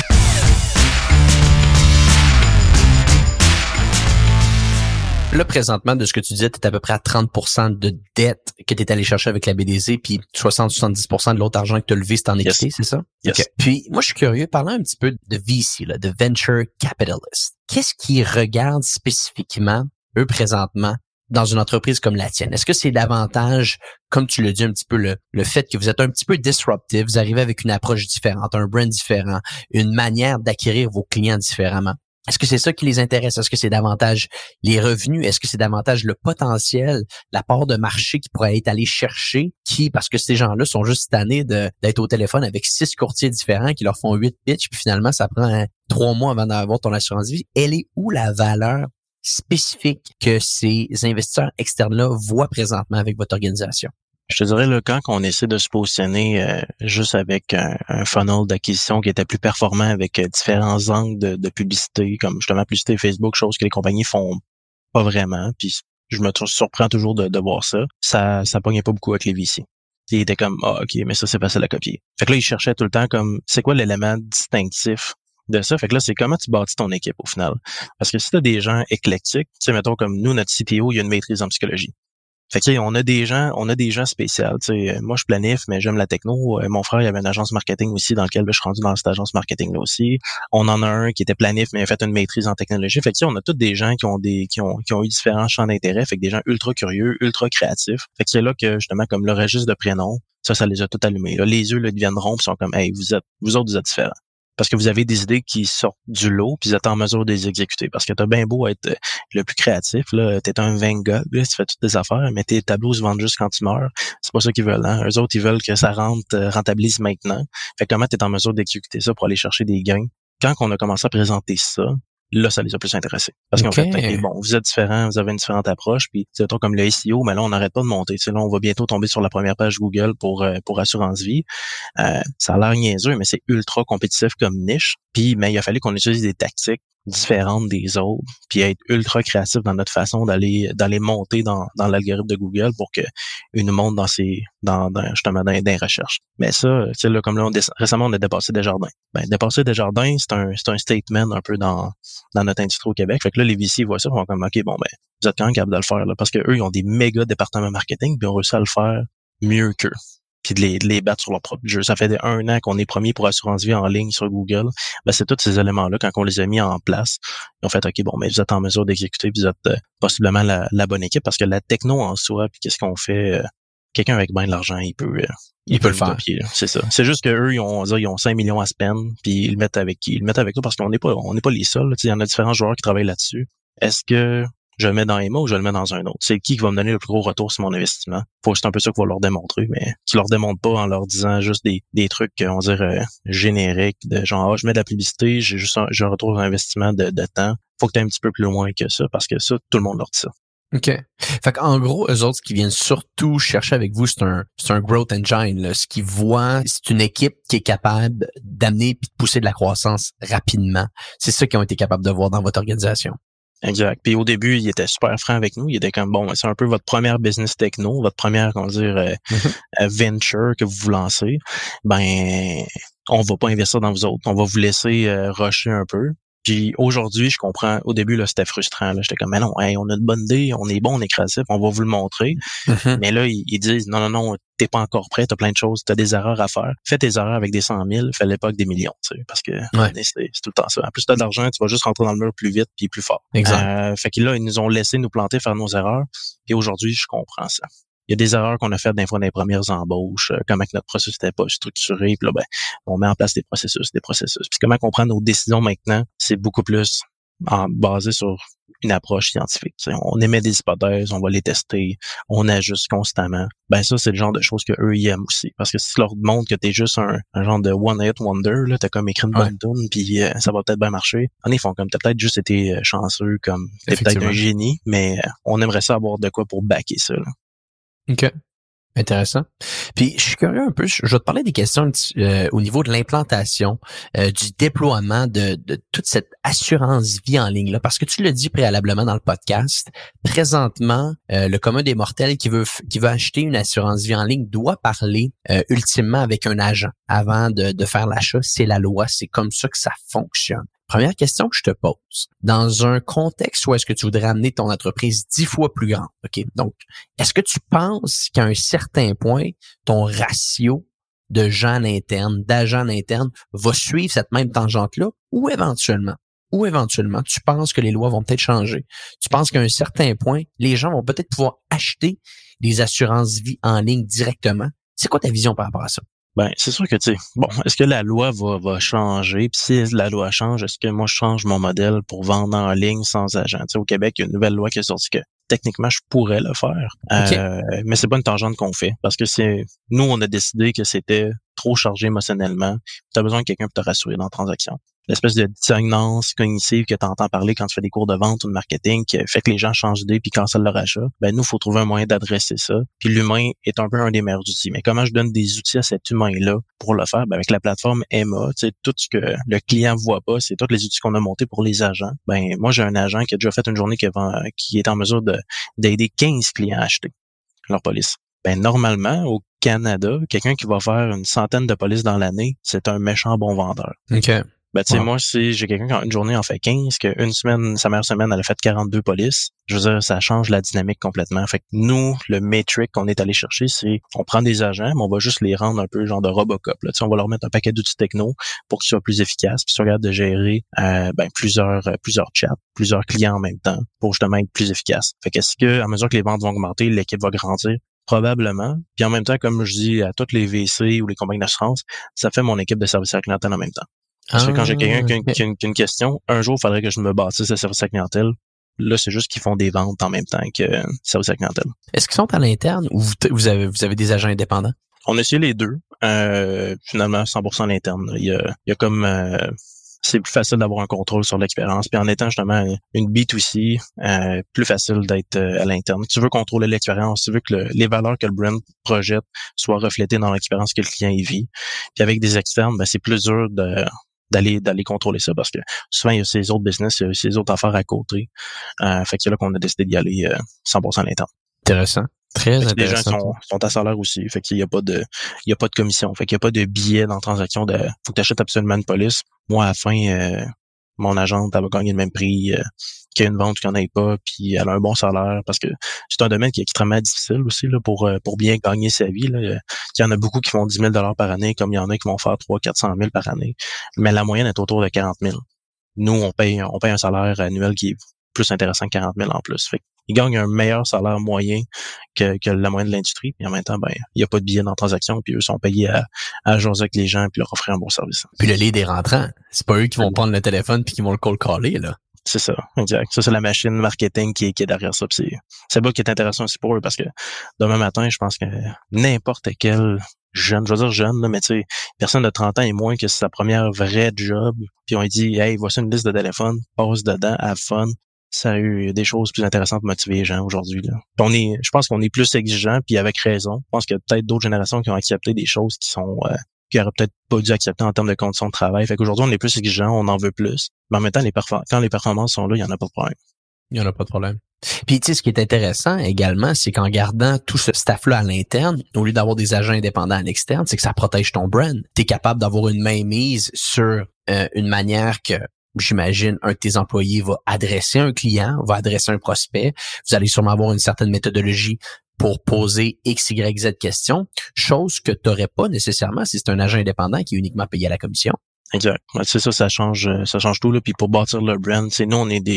Là, présentement, de ce que tu disais, tu es à peu près à 30% de dette que tu es allé chercher avec la BDC, puis 60-70% de l'autre argent que tu as levé, c'est en équité, Yes. c'est ça? Yes. Okay. Puis, moi, je suis curieux, parlant un petit peu de VC, là, de Venture Capitalist. Qu'est-ce qu'ils regardent spécifiquement, eux, présentement, dans une entreprise comme la tienne? Est-ce que c'est davantage, comme tu l'as dit un petit peu, le fait que vous êtes un petit peu disruptif, vous arrivez avec une approche différente, un brand différent, une manière d'acquérir vos clients différemment? Est-ce que c'est ça qui les intéresse? Est-ce que c'est davantage les revenus? Est-ce que c'est davantage le potentiel, la part de marché qui pourrait être allé chercher, parce que ces gens-là sont juste tannés d'être au téléphone avec 6 courtiers différents qui leur font 8 pitchs, puis finalement, ça prend 3 mois avant d'avoir ton assurance vie. Elle est où la valeur spécifique que ces investisseurs externes-là voient présentement avec votre organisation? Je te dirais, là, quand on essaie de se positionner juste avec un funnel d'acquisition qui était plus performant avec différents angles de publicité, comme justement publicité Facebook, chose que les compagnies font pas vraiment, puis je me surprends toujours de voir ça. Ça pognait pas beaucoup avec les VC. Ils étaient comme, OK, mais ça, c'est facile à copier. Fait que là, ils cherchaient tout le temps comme, c'est quoi l'élément distinctif de ça? Fait que là, c'est comment tu bâtis ton équipe au final. Parce que si tu as des gens éclectiques, tu sais, mettons comme nous, notre CTO, il y a une maîtrise en psychologie. Fait que on a des gens spéciaux. Moi, je planifie, mais j'aime la techno. Mon frère, il avait une agence marketing aussi dans laquelle je suis rendu dans cette agence marketing-là aussi. On en a un qui était planif, mais il a fait une maîtrise en technologie. Fait que on a tous des gens qui ont eu différents champs d'intérêt. Fait que des gens ultra curieux, ultra créatifs. Fait que c'est là que justement, comme le registre de prénoms, ça les a tout allumés. Là, les yeux là, deviennent ronds, ils sont comme, hey, vous autres, vous êtes différents. parce que vous avez des idées qui sortent du lot, puis vous êtes en mesure de les exécuter. Parce que t'as bien beau être le plus créatif, là, t'es un Van Gogh, là, tu fais toutes tes affaires, mais tes tableaux se vendent juste quand tu meurs. C'est pas ça qu'ils veulent, hein. Eux autres, ils veulent que ça rentabilise maintenant. Fait que comment t'es en mesure d'exécuter ça pour aller chercher des gains? Quand on a commencé à présenter ça, là, ça les a plus intéressés. Parce qu'en fait, bon, vous êtes différents, vous avez une différente approche, puis c'est comme le SEO, mais là, on n'arrête pas de monter. Tu sais, là, on va bientôt tomber sur la première page Google pour assurance vie. Ça a l'air niaiseux, mais c'est ultra compétitif comme niche. Puis, mais il a fallu qu'on utilise des tactiques différentes des autres, puis être ultra créatif dans notre façon d'aller monter dans l'algorithme de Google pour que une monte justement dans les recherches. Mais ça, tu sais là, comme là, récemment on a dépassé Desjardins. Ben dépasser Desjardins, c'est un statement un peu dans notre industrie au Québec. Fait que là les VC voient ça, ils vont comme OK, bon ben vous êtes quand même capable de le faire là, parce que eux ils ont des méga départements marketing, puis ils ont réussi à le faire mieux qu'eux. Puis de les battre sur leur propre jeu. Ça fait 1 an qu'on est premier pour assurance vie en ligne sur Google. Ben c'est tous ces éléments-là, quand on les a mis en place, ils ont fait OK, bon, mais vous êtes en mesure d'exécuter, puis vous êtes possiblement la bonne équipe, parce que la techno en soi, puis qu'est-ce qu'on fait, quelqu'un avec bien de l'argent, il peut le faire. C'est ça. C'est juste que eux, ils ont 5 millions à spend, puis ils le mettent avec qui? Ils le mettent avec nous parce qu'on n'est pas les seuls. Il y en a différents joueurs qui travaillent là-dessus. Est-ce que je le mets dans Emma ou je le mets dans un autre? C'est qui va me donner le plus gros retour sur mon investissement? C'est un peu ça qu'il va leur démontrer, mais tu leur démontres pas en leur disant juste des trucs, on dirait, génériques, de genre, je mets de la publicité, j'ai un retour d'investissement de temps. Faut que tu ailles un petit peu plus loin que ça, parce que ça, tout le monde leur dit ça. OK. Fait qu'en gros, eux autres, ce qu'ils viennent surtout chercher avec vous, c'est un growth engine, là. Ce qu'ils voient, c'est une équipe qui est capable d'amener puis de pousser de la croissance rapidement. C'est ça qu'ils ont été capables de voir dans votre organisation. Exact. Puis au début, il était super franc avec nous. Il était comme, bon, c'est un peu votre première business techno, votre première, venture que vous lancez. Ben, on va pas investir dans vous autres. On va vous laisser rusher un peu. Puis aujourd'hui, je comprends, au début, là, c'était frustrant. Là. J'étais comme, mais non, hey, on a une bonne idée, on est bon, on est créatif, on va vous le montrer. Mais là, ils disent, non, t'es pas encore prêt, t'as plein de choses, t'as des erreurs à faire. Fais tes erreurs avec des 100 000, fais-les pas avec des millions, tu sais, parce que c'est tout le temps ça. En plus, t'as de l'argent, tu vas juste rentrer dans le mur plus vite puis plus fort. Exact. Fait que là, ils nous ont laissé nous planter, faire nos erreurs. Et aujourd'hui, je comprends ça. Il y a des erreurs qu'on a faites des fois dans les premières embauches, comment que notre processus n'était pas structuré, puis là, ben, on met en place des processus. Puis comment on prend nos décisions maintenant, c'est beaucoup plus basé sur une approche scientifique. T'sais, on émet des hypothèses, on va les tester, on ajuste constamment. Ben ça, c'est le genre de choses que eux ils aiment aussi. Parce que si tu leur montres que t'es juste un genre de one-hit wonder, là, t'as comme écrit une bonne tune, puis ça va peut-être bien marcher. Ils font comme t'as peut-être juste été chanceux, comme t'es peut-être un génie, mais on aimerait ça avoir de quoi pour backer ça. Là. OK. Intéressant. Puis, je suis curieux un peu, je vais te parler des questions au niveau de l'implantation, du déploiement de toute cette assurance vie en ligne là, parce que tu l'as dit préalablement dans le podcast, présentement, le commun des mortels qui veut acheter une assurance vie en ligne doit parler ultimement avec un agent avant de faire l'achat. C'est la loi, c'est comme ça que ça fonctionne. Première question que je te pose. Dans un contexte où est-ce que tu voudrais amener ton entreprise 10 fois plus grande, OK? Donc, est-ce que tu penses qu'à un certain point, ton ratio de gens en interne, d'agents en interne, va suivre cette même tangente-là ou éventuellement, tu penses que les lois vont peut-être changer? Tu penses qu'à un certain point, les gens vont peut-être pouvoir acheter des assurances vie en ligne directement? C'est quoi ta vision par rapport à ça? Ben, c'est sûr que, tu sais, bon, est-ce que la loi va changer? Puis si la loi change, est-ce que moi, je change mon modèle pour vendre en ligne sans agent? Tu sais, au Québec, il y a une nouvelle loi qui est sortie que techniquement, je pourrais le faire. Okay. Mais c'est pas une tangente qu'on fait. Parce que nous, on a décidé que c'était trop chargé émotionnellement. Tu as besoin de quelqu'un pour te rassurer dans la transaction. L'espèce de dissonance cognitive que tu entends parler quand tu fais des cours de vente ou de marketing qui fait que les gens changent d'idée puis cancellent leur achat. Ben, nous, il faut trouver un moyen d'adresser ça. Puis l'humain est un peu un des meilleurs outils. Mais comment je donne des outils à cet humain-là pour le faire? Ben, avec la plateforme Emma, tu sais, tout ce que le client voit pas, c'est tous les outils qu'on a montés pour les agents. Ben, moi, j'ai un agent qui a déjà fait une journée qui est en mesure d'aider 15 clients à acheter leur police. Ben, normalement, au Canada, quelqu'un qui va faire une centaine de polices dans l'année, c'est un méchant bon vendeur. OK. Ben, tu sais, moi, si j'ai quelqu'un qui une journée en fait 15, qu'une semaine, sa meilleure semaine, elle a fait 42 polices, je veux dire, ça change la dynamique complètement. Fait que nous, le métrique qu'on est allé chercher, c'est, on prend des agents, mais on va juste les rendre un peu genre de Robocop, là. Tu sais, on va leur mettre un paquet d'outils techno pour qu'ils soient plus efficaces, puis ça regarde de gérer, plusieurs chats, plusieurs clients en même temps, pour justement être plus efficace. Fait qu'est-ce que, à mesure que les ventes vont augmenter, l'équipe va grandir? Probablement. Puis en même temps, comme je dis à toutes les VC ou les compagnies d'assurance, ça fait mon équipe de service à la clientèle en même temps. Parce que quand j'ai quelqu'un qui a une question, un jour, il faudrait que je me bâtisse le service à clientèle. Là, c'est juste qu'ils font des ventes en même temps que service à clientèle. Est-ce qu'ils sont à l'interne ou vous avez des agents indépendants? On a essayé les deux. Finalement, 100% à l'interne. Il y a comme... c'est plus facile d'avoir un contrôle sur l'expérience. Puis en étant justement une B2C, plus facile d'être à l'interne. Tu veux contrôler l'expérience, tu veux que les valeurs que le brand projette soient reflétées dans l'expérience que le client y vit. Puis avec des externes, ben c'est plus dur d'aller contrôler ça parce que souvent il y a ces autres business, il y a ces autres affaires à côté. Fait que c'est là qu'on a décidé d'y aller 100% à l'interne. Intéressant. Très intéressant. Les gens sont à salaire aussi. Fait qu'il y a pas de commission. Fait qu'il y a pas de billet dans la transaction faut que tu achètes absolument une police. Moi, à la fin, mon agente, elle va gagner le même prix qu'il y a une vente ou qu'il n'y en ait pas, puis elle a un bon salaire parce que c'est un domaine qui est extrêmement difficile aussi, là, pour bien gagner sa vie, là. Il y en a beaucoup qui font 10 000 $ par année, comme il y en a qui vont faire 300-400 000 par année. Mais la moyenne est autour de 40 000. Nous, on paye un salaire annuel qui est plus intéressant que 40 000 en plus. Fait ils gagnent un meilleur salaire moyen que la moyenne de l'industrie. Puis en même temps, ben, il n'y a pas de billets dans la transaction, puis eux sont payés à jaser avec les gens puis leur offrir un bon service. Puis le lead est rentrant. C'est pas eux qui vont prendre le téléphone puis qui vont le call caller, là. C'est ça, exact. Ça, c'est la machine marketing qui est derrière ça. Puis c'est là qui est intéressant aussi pour eux parce que demain matin, je pense que n'importe quel jeune, je veux dire jeune, là, mais tu sais, personne de 30 ans et moins que c'est sa première vraie job. Puis on lui dit, hey, voici une liste de téléphone, passe dedans, have fun. Sérieux, il y a des choses plus intéressantes pour motiver les gens aujourd'hui, là. Puis je pense qu'on est plus exigeants, puis avec raison. Je pense qu'il y a peut-être d'autres générations qui ont accepté des choses qui auraient peut-être pas dû accepter en termes de conditions de travail. Fait qu'aujourd'hui, on est plus exigeants, on en veut plus. Mais en même temps, quand les performances sont là, il y en a pas de problème. Il y en a pas de problème. Puis, tu sais, ce qui est intéressant également, c'est qu'en gardant tout ce staff-là à l'interne, au lieu d'avoir des agents indépendants à l'externe, c'est que ça protège ton brand. Tu es capable d'avoir une mainmise sur une manière que, j'imagine, un de tes employés va adresser un client, va adresser un prospect. Vous allez sûrement avoir une certaine méthodologie pour poser X, Y, Z questions, chose que tu n'aurais pas nécessairement si c'est un agent indépendant qui est uniquement payé à la commission. Exact. C'est ça change tout, là. Puis pour bâtir le brand, nous,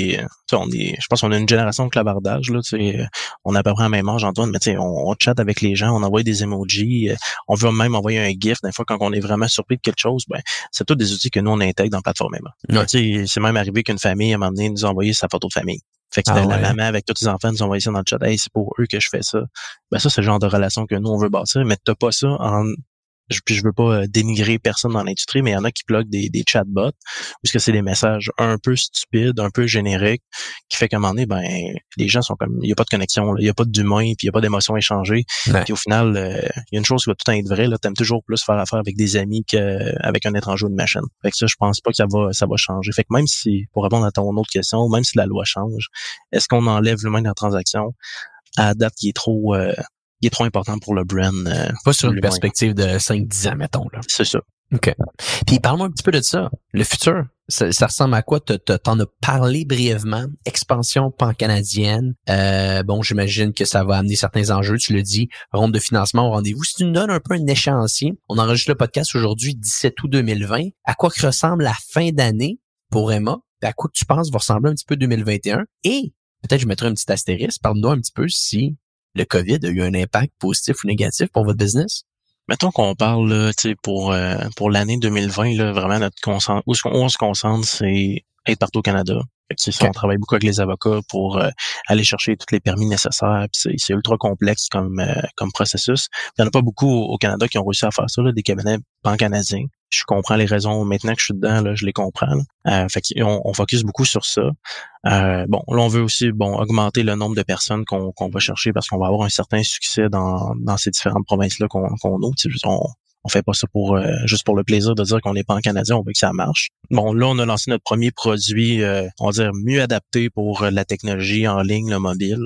je pense qu'on a une génération de clavardage, là. On a à peu près la même âge, Antoine, mais on chatte avec les gens, on envoie des emojis, on veut même envoyer un GIF. Des fois, quand on est vraiment surpris de quelque chose, ben, c'est tous des outils que nous, on intègre dans la plateforme même. Ouais. C'est même arrivé qu'une famille, à un moment donné, nous a envoyé sa photo de famille. Fait que la maman avec tous ses enfants nous a envoyé ça dans le chat. Hey, c'est pour eux que je fais ça. Ben, ça, c'est le genre de relation que nous, on veut bâtir, mais t'as pas ça puis je veux pas dénigrer personne dans l'industrie, mais il y en a qui bloquent des chatbots, parce que c'est des messages un peu stupides, un peu génériques, qui fait qu'à un moment donné, ben, les gens sont comme, il y a pas de connexion, il y a pas d'humain, puis il y a pas d'émotion échangée. Puis au final, il y a une chose qui va tout le temps être vraie, là, t'aimes toujours plus faire affaire avec des amis qu'avec un étranger ou une machine. Fait que ça, je pense pas que ça va changer. Fait que même si, pour répondre à ton autre question, même si la loi change, est-ce qu'on enlève l'humain de la transaction? À date, il est trop important pour le brand. Pas sur une perspective de 5-10 ans, mettons, là. C'est ça. OK. Puis parle-moi un petit peu de ça. Le futur, ça ressemble à quoi? T'en as parlé brièvement. Expansion pan-canadienne. Bon, j'imagine que ça va amener certains enjeux. Tu le dis, ronde de financement au rendez-vous. Si tu nous donnes un peu un échéancier, on enregistre le podcast aujourd'hui, 17 août 2020. À quoi que ressemble la fin d'année pour Emma? À quoi que tu penses va ressembler un petit peu 2021? Et peut-être je mettrai un petit astérisque. Parle-nous un petit peu si le COVID a eu un impact positif ou négatif pour votre business? Mettons qu'on parle là, pour l'année 2020, là, vraiment où on se concentre, c'est être partout au Canada. Fait que, on travaille beaucoup avec les avocats pour aller chercher tous les permis nécessaires. Puis c'est ultra complexe comme processus. Il n'y en a pas beaucoup au Canada qui ont réussi à faire ça, là, des cabinets pan-canadiens. Je comprends les raisons maintenant que je suis dedans, là, je les comprends. Fait qu'on focus beaucoup sur ça. Là, on veut aussi augmenter le nombre de personnes qu'on va chercher parce qu'on va avoir un certain succès dans ces différentes provinces-là qu'on ouvre. On fait pas ça pour juste pour le plaisir de dire qu'on n'est pas en Canadien, on veut que ça marche. Bon, là, on a lancé notre premier produit, on va dire mieux adapté pour la technologie en ligne, le mobile,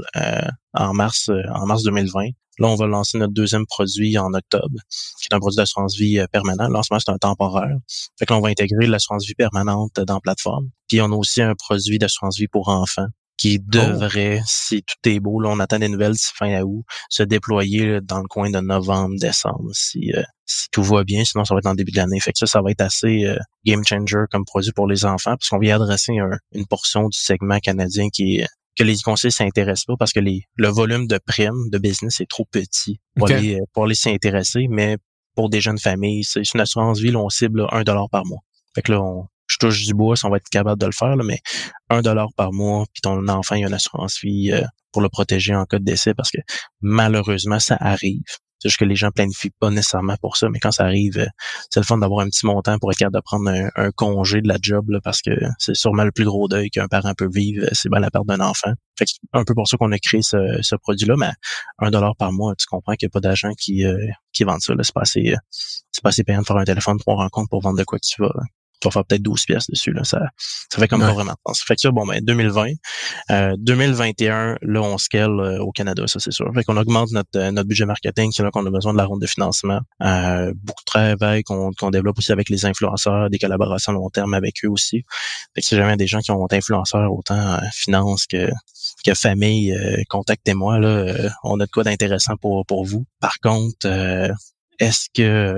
en mars 2020. Là, on va lancer notre deuxième produit en octobre, qui est un produit d'assurance-vie permanent. Là, en ce moment, c'est un temporaire. Fait que là, on va intégrer l'assurance-vie permanente dans la plateforme. Puis, on a aussi un produit d'assurance-vie pour enfants qui devrait, si tout est beau, là, on attend des nouvelles d'ici fin août, se déployer là, dans le coin de novembre, décembre, si tout va bien. Sinon, ça va être en début de l'année. Fait que ça va être assez game changer comme produit pour les enfants, parce qu'on vient adresser une portion du segment canadien que les conseillers s'intéressent pas parce que le volume de primes de business est trop petit pour aller s'y intéresser, mais pour des jeunes familles, c'est une assurance vie, là, on cible $1 par mois. Fait que là, je touche du bois si on va être capable de le faire, là, mais $1 par mois, puis ton enfant, il a une assurance vie pour le protéger en cas de décès, parce que malheureusement, ça arrive. C'est juste que les gens planifient pas nécessairement pour ça, mais quand ça arrive, c'est le fun d'avoir un petit montant pour être capable de prendre un congé de la job, là, parce que c'est sûrement le plus gros deuil qu'un parent peut vivre, c'est bien la perte d'un enfant. Fait que c'est un peu pour ça qu'on a créé ce produit-là, mais $1 par mois, tu comprends qu'il n'y a pas d'agent qui vendent ça, là. C'est pas assez payant de faire un téléphone 3 rencontres pour vendre de quoi que tu vas. Tu vas faire peut-être 12 pièces dessus, là. Ça fait comme pas vraiment de sens. Fait que ça, 2020. 2021, là, on scale au Canada, ça, c'est sûr. Fait qu'on augmente notre budget marketing, c'est là qu'on a besoin de la ronde de financement. Beaucoup de travail qu'on développe aussi avec les influenceurs, des collaborations à long terme avec eux aussi. Fait que si jamais des gens qui ont influenceurs, autant finance que famille, contactez-moi, là. On a de quoi d'intéressant pour vous. Par contre, est-ce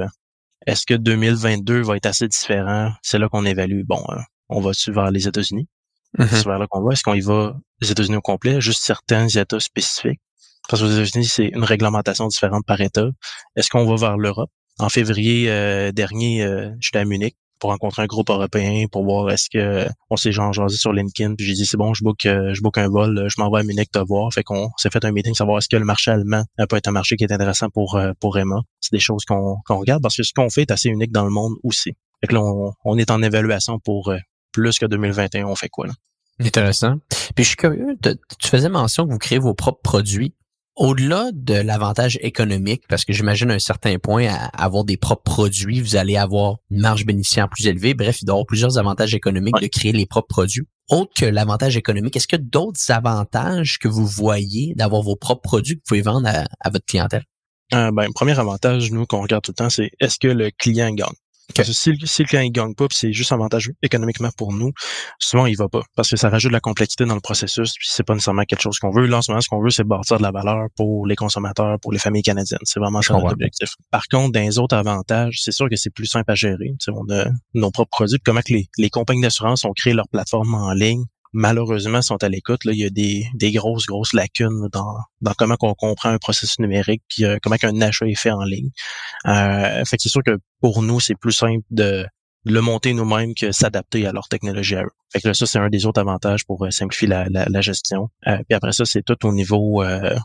que 2022 va être assez différent? C'est là qu'on évalue. Bon, on va-tu vers les États-Unis? C'est vers là qu'on va. Est-ce qu'on y va les États-Unis au complet? Juste certains États spécifiques? Parce qu'aux États-Unis, c'est une réglementation différente par État. Est-ce qu'on va vers l'Europe? En février dernier, j'étais à Munich pour rencontrer un groupe européen pour voir est-ce que on s'est jasé sur LinkedIn, puis j'ai dit c'est bon, je book un vol, je m'en vais à Munich te voir. Fait qu'on s'est fait un meeting savoir est-ce que le marché allemand peut être un marché qui est intéressant pour Emma. C'est des choses qu'on regarde parce que ce qu'on fait est assez unique dans le monde aussi. Fait que là on est en évaluation pour plus que 2021, on fait quoi là? Intéressant. Puis je suis curieux, tu faisais mention que vous créez vos propres produits. Au-delà de l'avantage économique, parce que j'imagine à un certain point, à avoir des propres produits, vous allez avoir une marge bénéficiaire plus élevée. Bref, il doit y avoir plusieurs avantages économiques de créer les propres produits. Autre que l'avantage économique, est-ce qu'il y a d'autres avantages que vous voyez d'avoir vos propres produits que vous pouvez vendre à votre clientèle? Premier avantage, nous, qu'on regarde tout le temps, c'est est-ce que le client gagne? Parce que si le client il gagne pas, puis c'est juste avantageux économiquement pour nous, souvent il va pas. Parce que ça rajoute de la complexité dans le processus, puis c'est pas nécessairement quelque chose qu'on veut. Là, en ce moment, ce qu'on veut, c'est bâtir de la valeur pour les consommateurs, pour les familles canadiennes. C'est vraiment ça notre objectif. Par contre, dans les autres avantages, c'est sûr que c'est plus simple à gérer. T'sais, on a nos propres produits, puis comment que les compagnies d'assurance ont créé leur plateforme en ligne. Malheureusement, sont à l'écoute. Là, il y a des grosses lacunes dans comment qu'on comprend un processus numérique, puis comment qu'un achat est fait en ligne. Fait que c'est sûr que pour nous, c'est plus simple de le monter nous-mêmes que s'adapter à leur technologie à eux. Fait que là, ça, c'est un des autres avantages pour simplifier la gestion. Puis après ça, c'est tout au niveau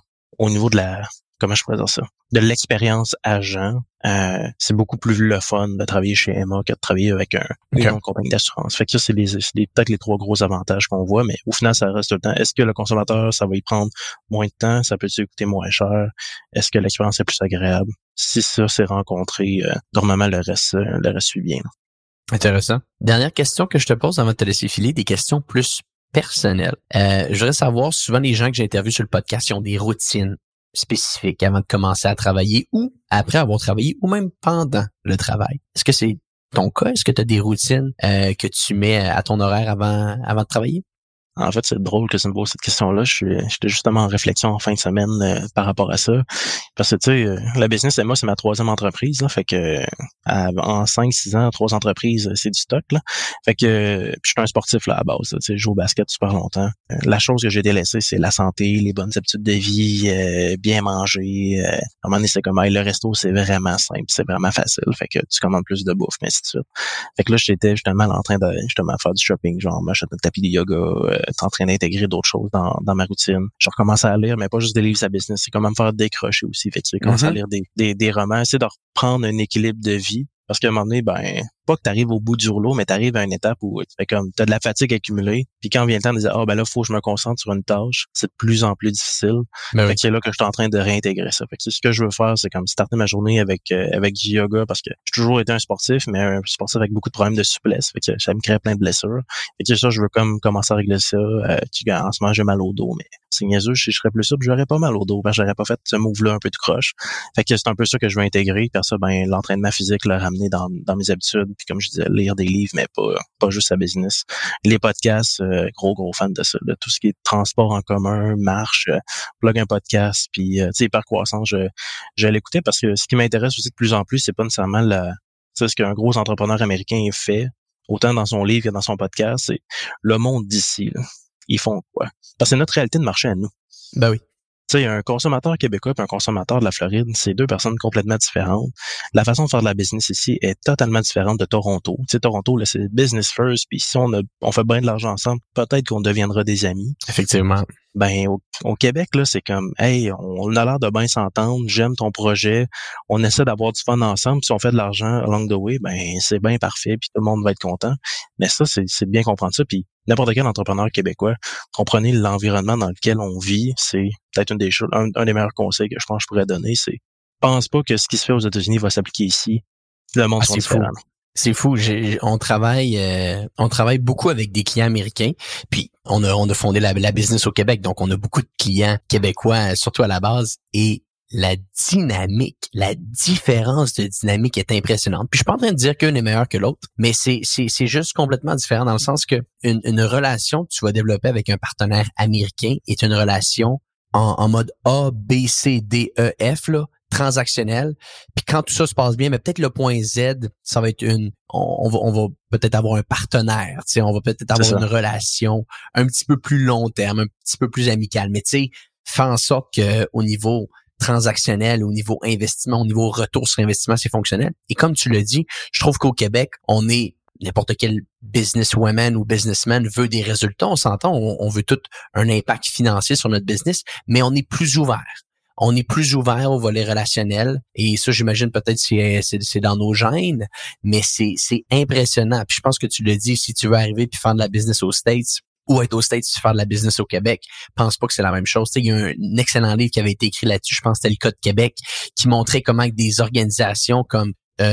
de la, comment je pourrais dire ça, de l'expérience agent. C'est beaucoup plus le fun de travailler chez Emma que de travailler avec une autre compagnie d'assurance. Fait que ça, c'est peut-être les 3 gros avantages qu'on voit, mais au final, ça reste tout le temps. Est-ce que le consommateur, ça va y prendre moins de temps? Ça peut-il coûter moins cher? Est-ce que l'expérience est plus agréable? Si ça s'est rencontré, normalement, le reste suit bien. Intéressant. Dernière question que je te pose avant de te laisser filer, des questions plus personnelles. Je voudrais savoir, souvent les gens que j'interviewe sur le podcast, ils ont des routines spécifiques avant de commencer à travailler ou après avoir travaillé ou même pendant le travail. Est-ce que c'est ton cas? Est-ce que tu as des routines que tu mets à ton horaire avant de travailler? En fait, c'est drôle que tu me poses cette question-là. J'étais justement en réflexion en fin de semaine par rapport à ça. Parce que, tu sais, la business, moi, c'est ma 3e entreprise. Là, fait que en 5-6 ans, 3 entreprises, c'est du stock. Là. Fait que je suis un sportif là, à la base. Tu sais, je joue au basket super longtemps. La chose que j'ai délaissée, c'est la santé, les bonnes habitudes de vie, bien manger. À un moment donné, c'est comme, le resto, c'est vraiment simple, c'est vraiment facile. Fait que tu commandes plus de bouffe, mais ainsi de suite. Fait que là, j'étais justement en train de faire du shopping, genre m'acheter un tapis de yoga, en train d'intégrer d'autres choses dans ma routine. Je recommence à lire, mais pas juste des livres à business, c'est comme à me faire décrocher aussi. Fait que tu commences à lire des romans, essayer de reprendre un équilibre de vie. Parce qu'à un moment donné, pas que tu arrives au bout du rouleau, mais tu arrives à une étape où tu fais comme t'as de la fatigue accumulée, puis quand vient le temps de dire là, faut que je me concentre sur une tâche, c'est de plus en plus difficile. Fait que c'est là que je suis en train de réintégrer ça. Fait que ce que je veux faire, c'est comme starter ma journée avec du yoga, parce que j'ai toujours été un sportif, mais un sportif avec beaucoup de problèmes de souplesse. Fait que ça me crée plein de blessures. Fait que ça, je veux comme commencer à régler ça. En ce moment, j'ai mal au dos, mais c'est niaiseux, si je serais plus sûr, j'aurais pas mal au dos, parce que j'aurais pas fait ce move-là un peu de croche. Fait que c'est un peu ça que je veux intégrer. Puis ça, l'entraînement physique, le ramener dans mes habitudes. Puis comme je disais, lire des livres, mais pas juste sa business. Les podcasts, gros fan de ça. Là. Tout ce qui est transport en commun, marche, plug un podcast, puis tu sais, hypercroissance, je l'écoutais parce que ce qui m'intéresse aussi de plus en plus, c'est pas nécessairement ce qu'un gros entrepreneur américain fait, autant dans son livre que dans son podcast, c'est le monde d'ici. Là. Ils font quoi? Parce que c'est notre réalité de marché à nous. Ben oui. Tu sais, un consommateur québécois et un consommateur de la Floride, c'est deux personnes complètement différentes. La façon de faire de la business ici est totalement différente de Toronto. Tu sais, Toronto, là, c'est business first, puis si on fait bien de l'argent ensemble, peut-être qu'on deviendra des amis. Effectivement. Ben, au Québec, là, c'est comme, hey, on a l'air de bien s'entendre, j'aime ton projet, on essaie d'avoir du fun ensemble, puis si on fait de l'argent along the way, ben, c'est bien parfait, puis tout le monde va être content. Mais ça, c'est de bien comprendre ça, puis n'importe quel entrepreneur québécois, comprenez l'environnement dans lequel on vit, c'est peut-être une des choses, un des meilleurs conseils que je pense que je pourrais donner, c'est, pense pas que ce qui se fait aux États-Unis va s'appliquer ici. Le monde sont différents. C'est fou. On travaille beaucoup avec des clients américains. Puis on a fondé la business au Québec, donc on a beaucoup de clients québécois, surtout à la base. Et la différence de dynamique est impressionnante. Puis je suis pas en train de dire qu'un est meilleur que l'autre, mais c'est juste complètement différent dans le sens que une relation que tu vas développer avec un partenaire américain est une relation en mode A, B, C, D, E, F là. Transactionnel. Puis quand tout ça se passe bien, mais peut-être le point Z, ça va être on va peut-être avoir un partenaire, tu sais, on va peut-être avoir une relation un petit peu plus long terme, un petit peu plus amicale. Mais tu sais, fais en sorte que au niveau transactionnel, au niveau investissement, au niveau retour sur investissement, c'est fonctionnel. Et comme tu l'as dit, je trouve qu'au Québec, on est n'importe quel businesswoman ou businessman veut des résultats. On s'entend, on veut tout un impact financier sur notre business, mais on est plus ouvert. On est plus ouvert au volet relationnel et ça, j'imagine peut-être c'est dans nos gènes, mais c'est impressionnant. Puis je pense que tu le dis, si tu veux arriver puis faire de la business aux States ou être aux States puis faire de la business au Québec, pense pas que c'est la même chose. Tu sais, il y a un excellent livre qui avait été écrit là-dessus, je pense que c'était le cas de Québec, qui montrait comment des organisations comme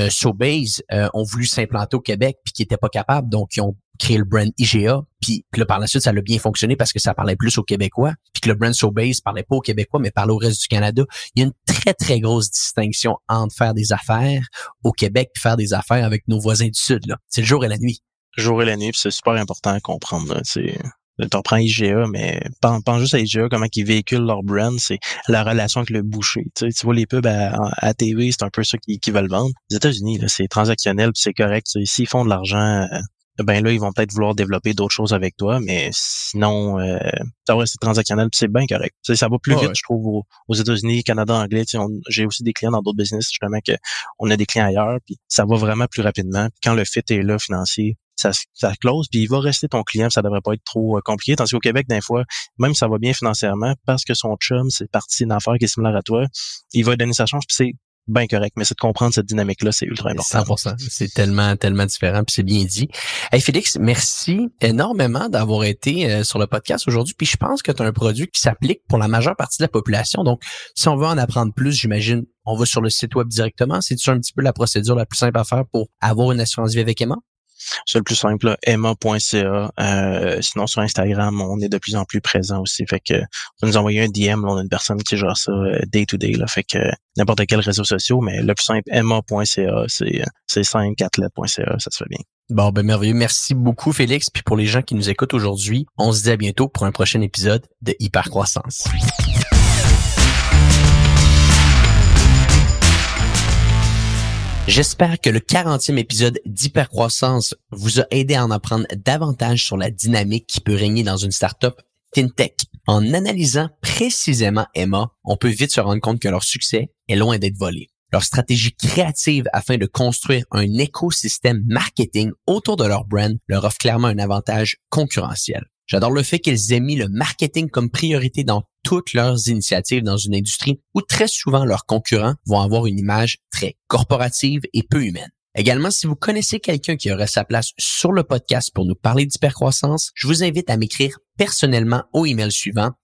Sobase ont voulu s'implanter au Québec puis qui étaient pas capables, donc ils ont créé le brand IGA, puis là par la suite ça a bien fonctionné parce que ça parlait plus aux Québécois, puis que le brand Sobase parlait pas aux Québécois mais parlait au reste du Canada. Il y a une très très grosse distinction entre faire des affaires au Québec et faire des affaires avec nos voisins du Sud là. C'est le jour et la nuit. Le jour et la nuit, puis c'est super important à comprendre. Tu reprends IGA, mais pense juste à IGA, comment ils véhiculent leur brand, c'est la relation avec le boucher. Tu vois les pubs à TV, c'est un peu ça qu'ils veulent vendre. Les États-Unis, là, c'est transactionnel, puis c'est correct. S'ils font de l'argent, ben là, ils vont peut-être vouloir développer d'autres choses avec toi, mais sinon, c'est transactionnel, puis c'est bien correct. Ça va plus vite, je trouve, aux États-Unis, Canada, anglais. J'ai aussi des clients dans d'autres business, justement, que on a des clients ailleurs, puis ça va vraiment plus rapidement. Puis quand le fit est là, financier, ça close, puis il va rester ton client, ça devrait pas être trop compliqué. Tandis qu'au Québec, des fois, même si ça va bien financièrement, parce que son chum, c'est parti d'une affaire qui est similaire à toi, il va donner sa chance, puis c'est bien correct. Mais c'est de comprendre cette dynamique-là, c'est ultra important. 100%. C'est tellement différent, puis c'est bien dit. Hey Félix, merci énormément d'avoir été sur le podcast aujourd'hui, puis je pense que tu as un produit qui s'applique pour la majeure partie de la population. Donc, si on veut en apprendre plus, j'imagine, on va sur le site web directement. C'est-tu un petit peu la procédure la plus simple à faire pour avoir une assurance vie avec Emma? C'est le plus simple, là, emma.ca. Sinon, sur Instagram, on est de plus en plus présent aussi. Fait que vous nous envoyez un DM, là, on a une personne qui gère ça day to day. Là, fait que n'importe quel réseau social, mais le plus simple, emma.ca, c'est 5-4 lettres.ca, ça se fait bien. Bon, ben merveilleux. Merci beaucoup, Félix. Puis pour les gens qui nous écoutent aujourd'hui, on se dit à bientôt pour un prochain épisode de Hypercroissance. J'espère que le 40e épisode d'Hypercroissance vous a aidé à en apprendre davantage sur la dynamique qui peut régner dans une startup FinTech. En analysant précisément Emma, on peut vite se rendre compte que leur succès est loin d'être volé. Leur stratégie créative afin de construire un écosystème marketing autour de leur brand leur offre clairement un avantage concurrentiel. J'adore le fait qu'ils aient mis le marketing comme priorité dans toutes leurs initiatives dans une industrie où très souvent leurs concurrents vont avoir une image très corporative et peu humaine. Également, si vous connaissez quelqu'un qui aurait sa place sur le podcast pour nous parler d'hypercroissance, je vous invite à m'écrire personnellement au email suivant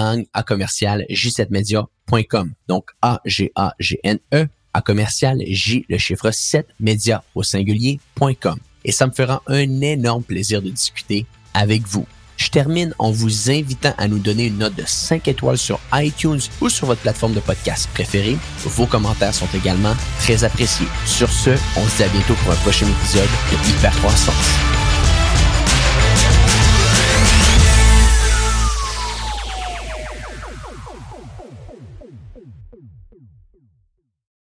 agagne@j7media.com. Donc AGAGNE @J le chiffre 7 media au singulier.com. Et ça me fera un énorme plaisir de discuter avec vous. Je termine en vous invitant à nous donner une note de 5 étoiles sur iTunes ou sur votre plateforme de podcast préférée. Vos commentaires sont également très appréciés. Sur ce, on se dit à bientôt pour un prochain épisode de Hypercroissance.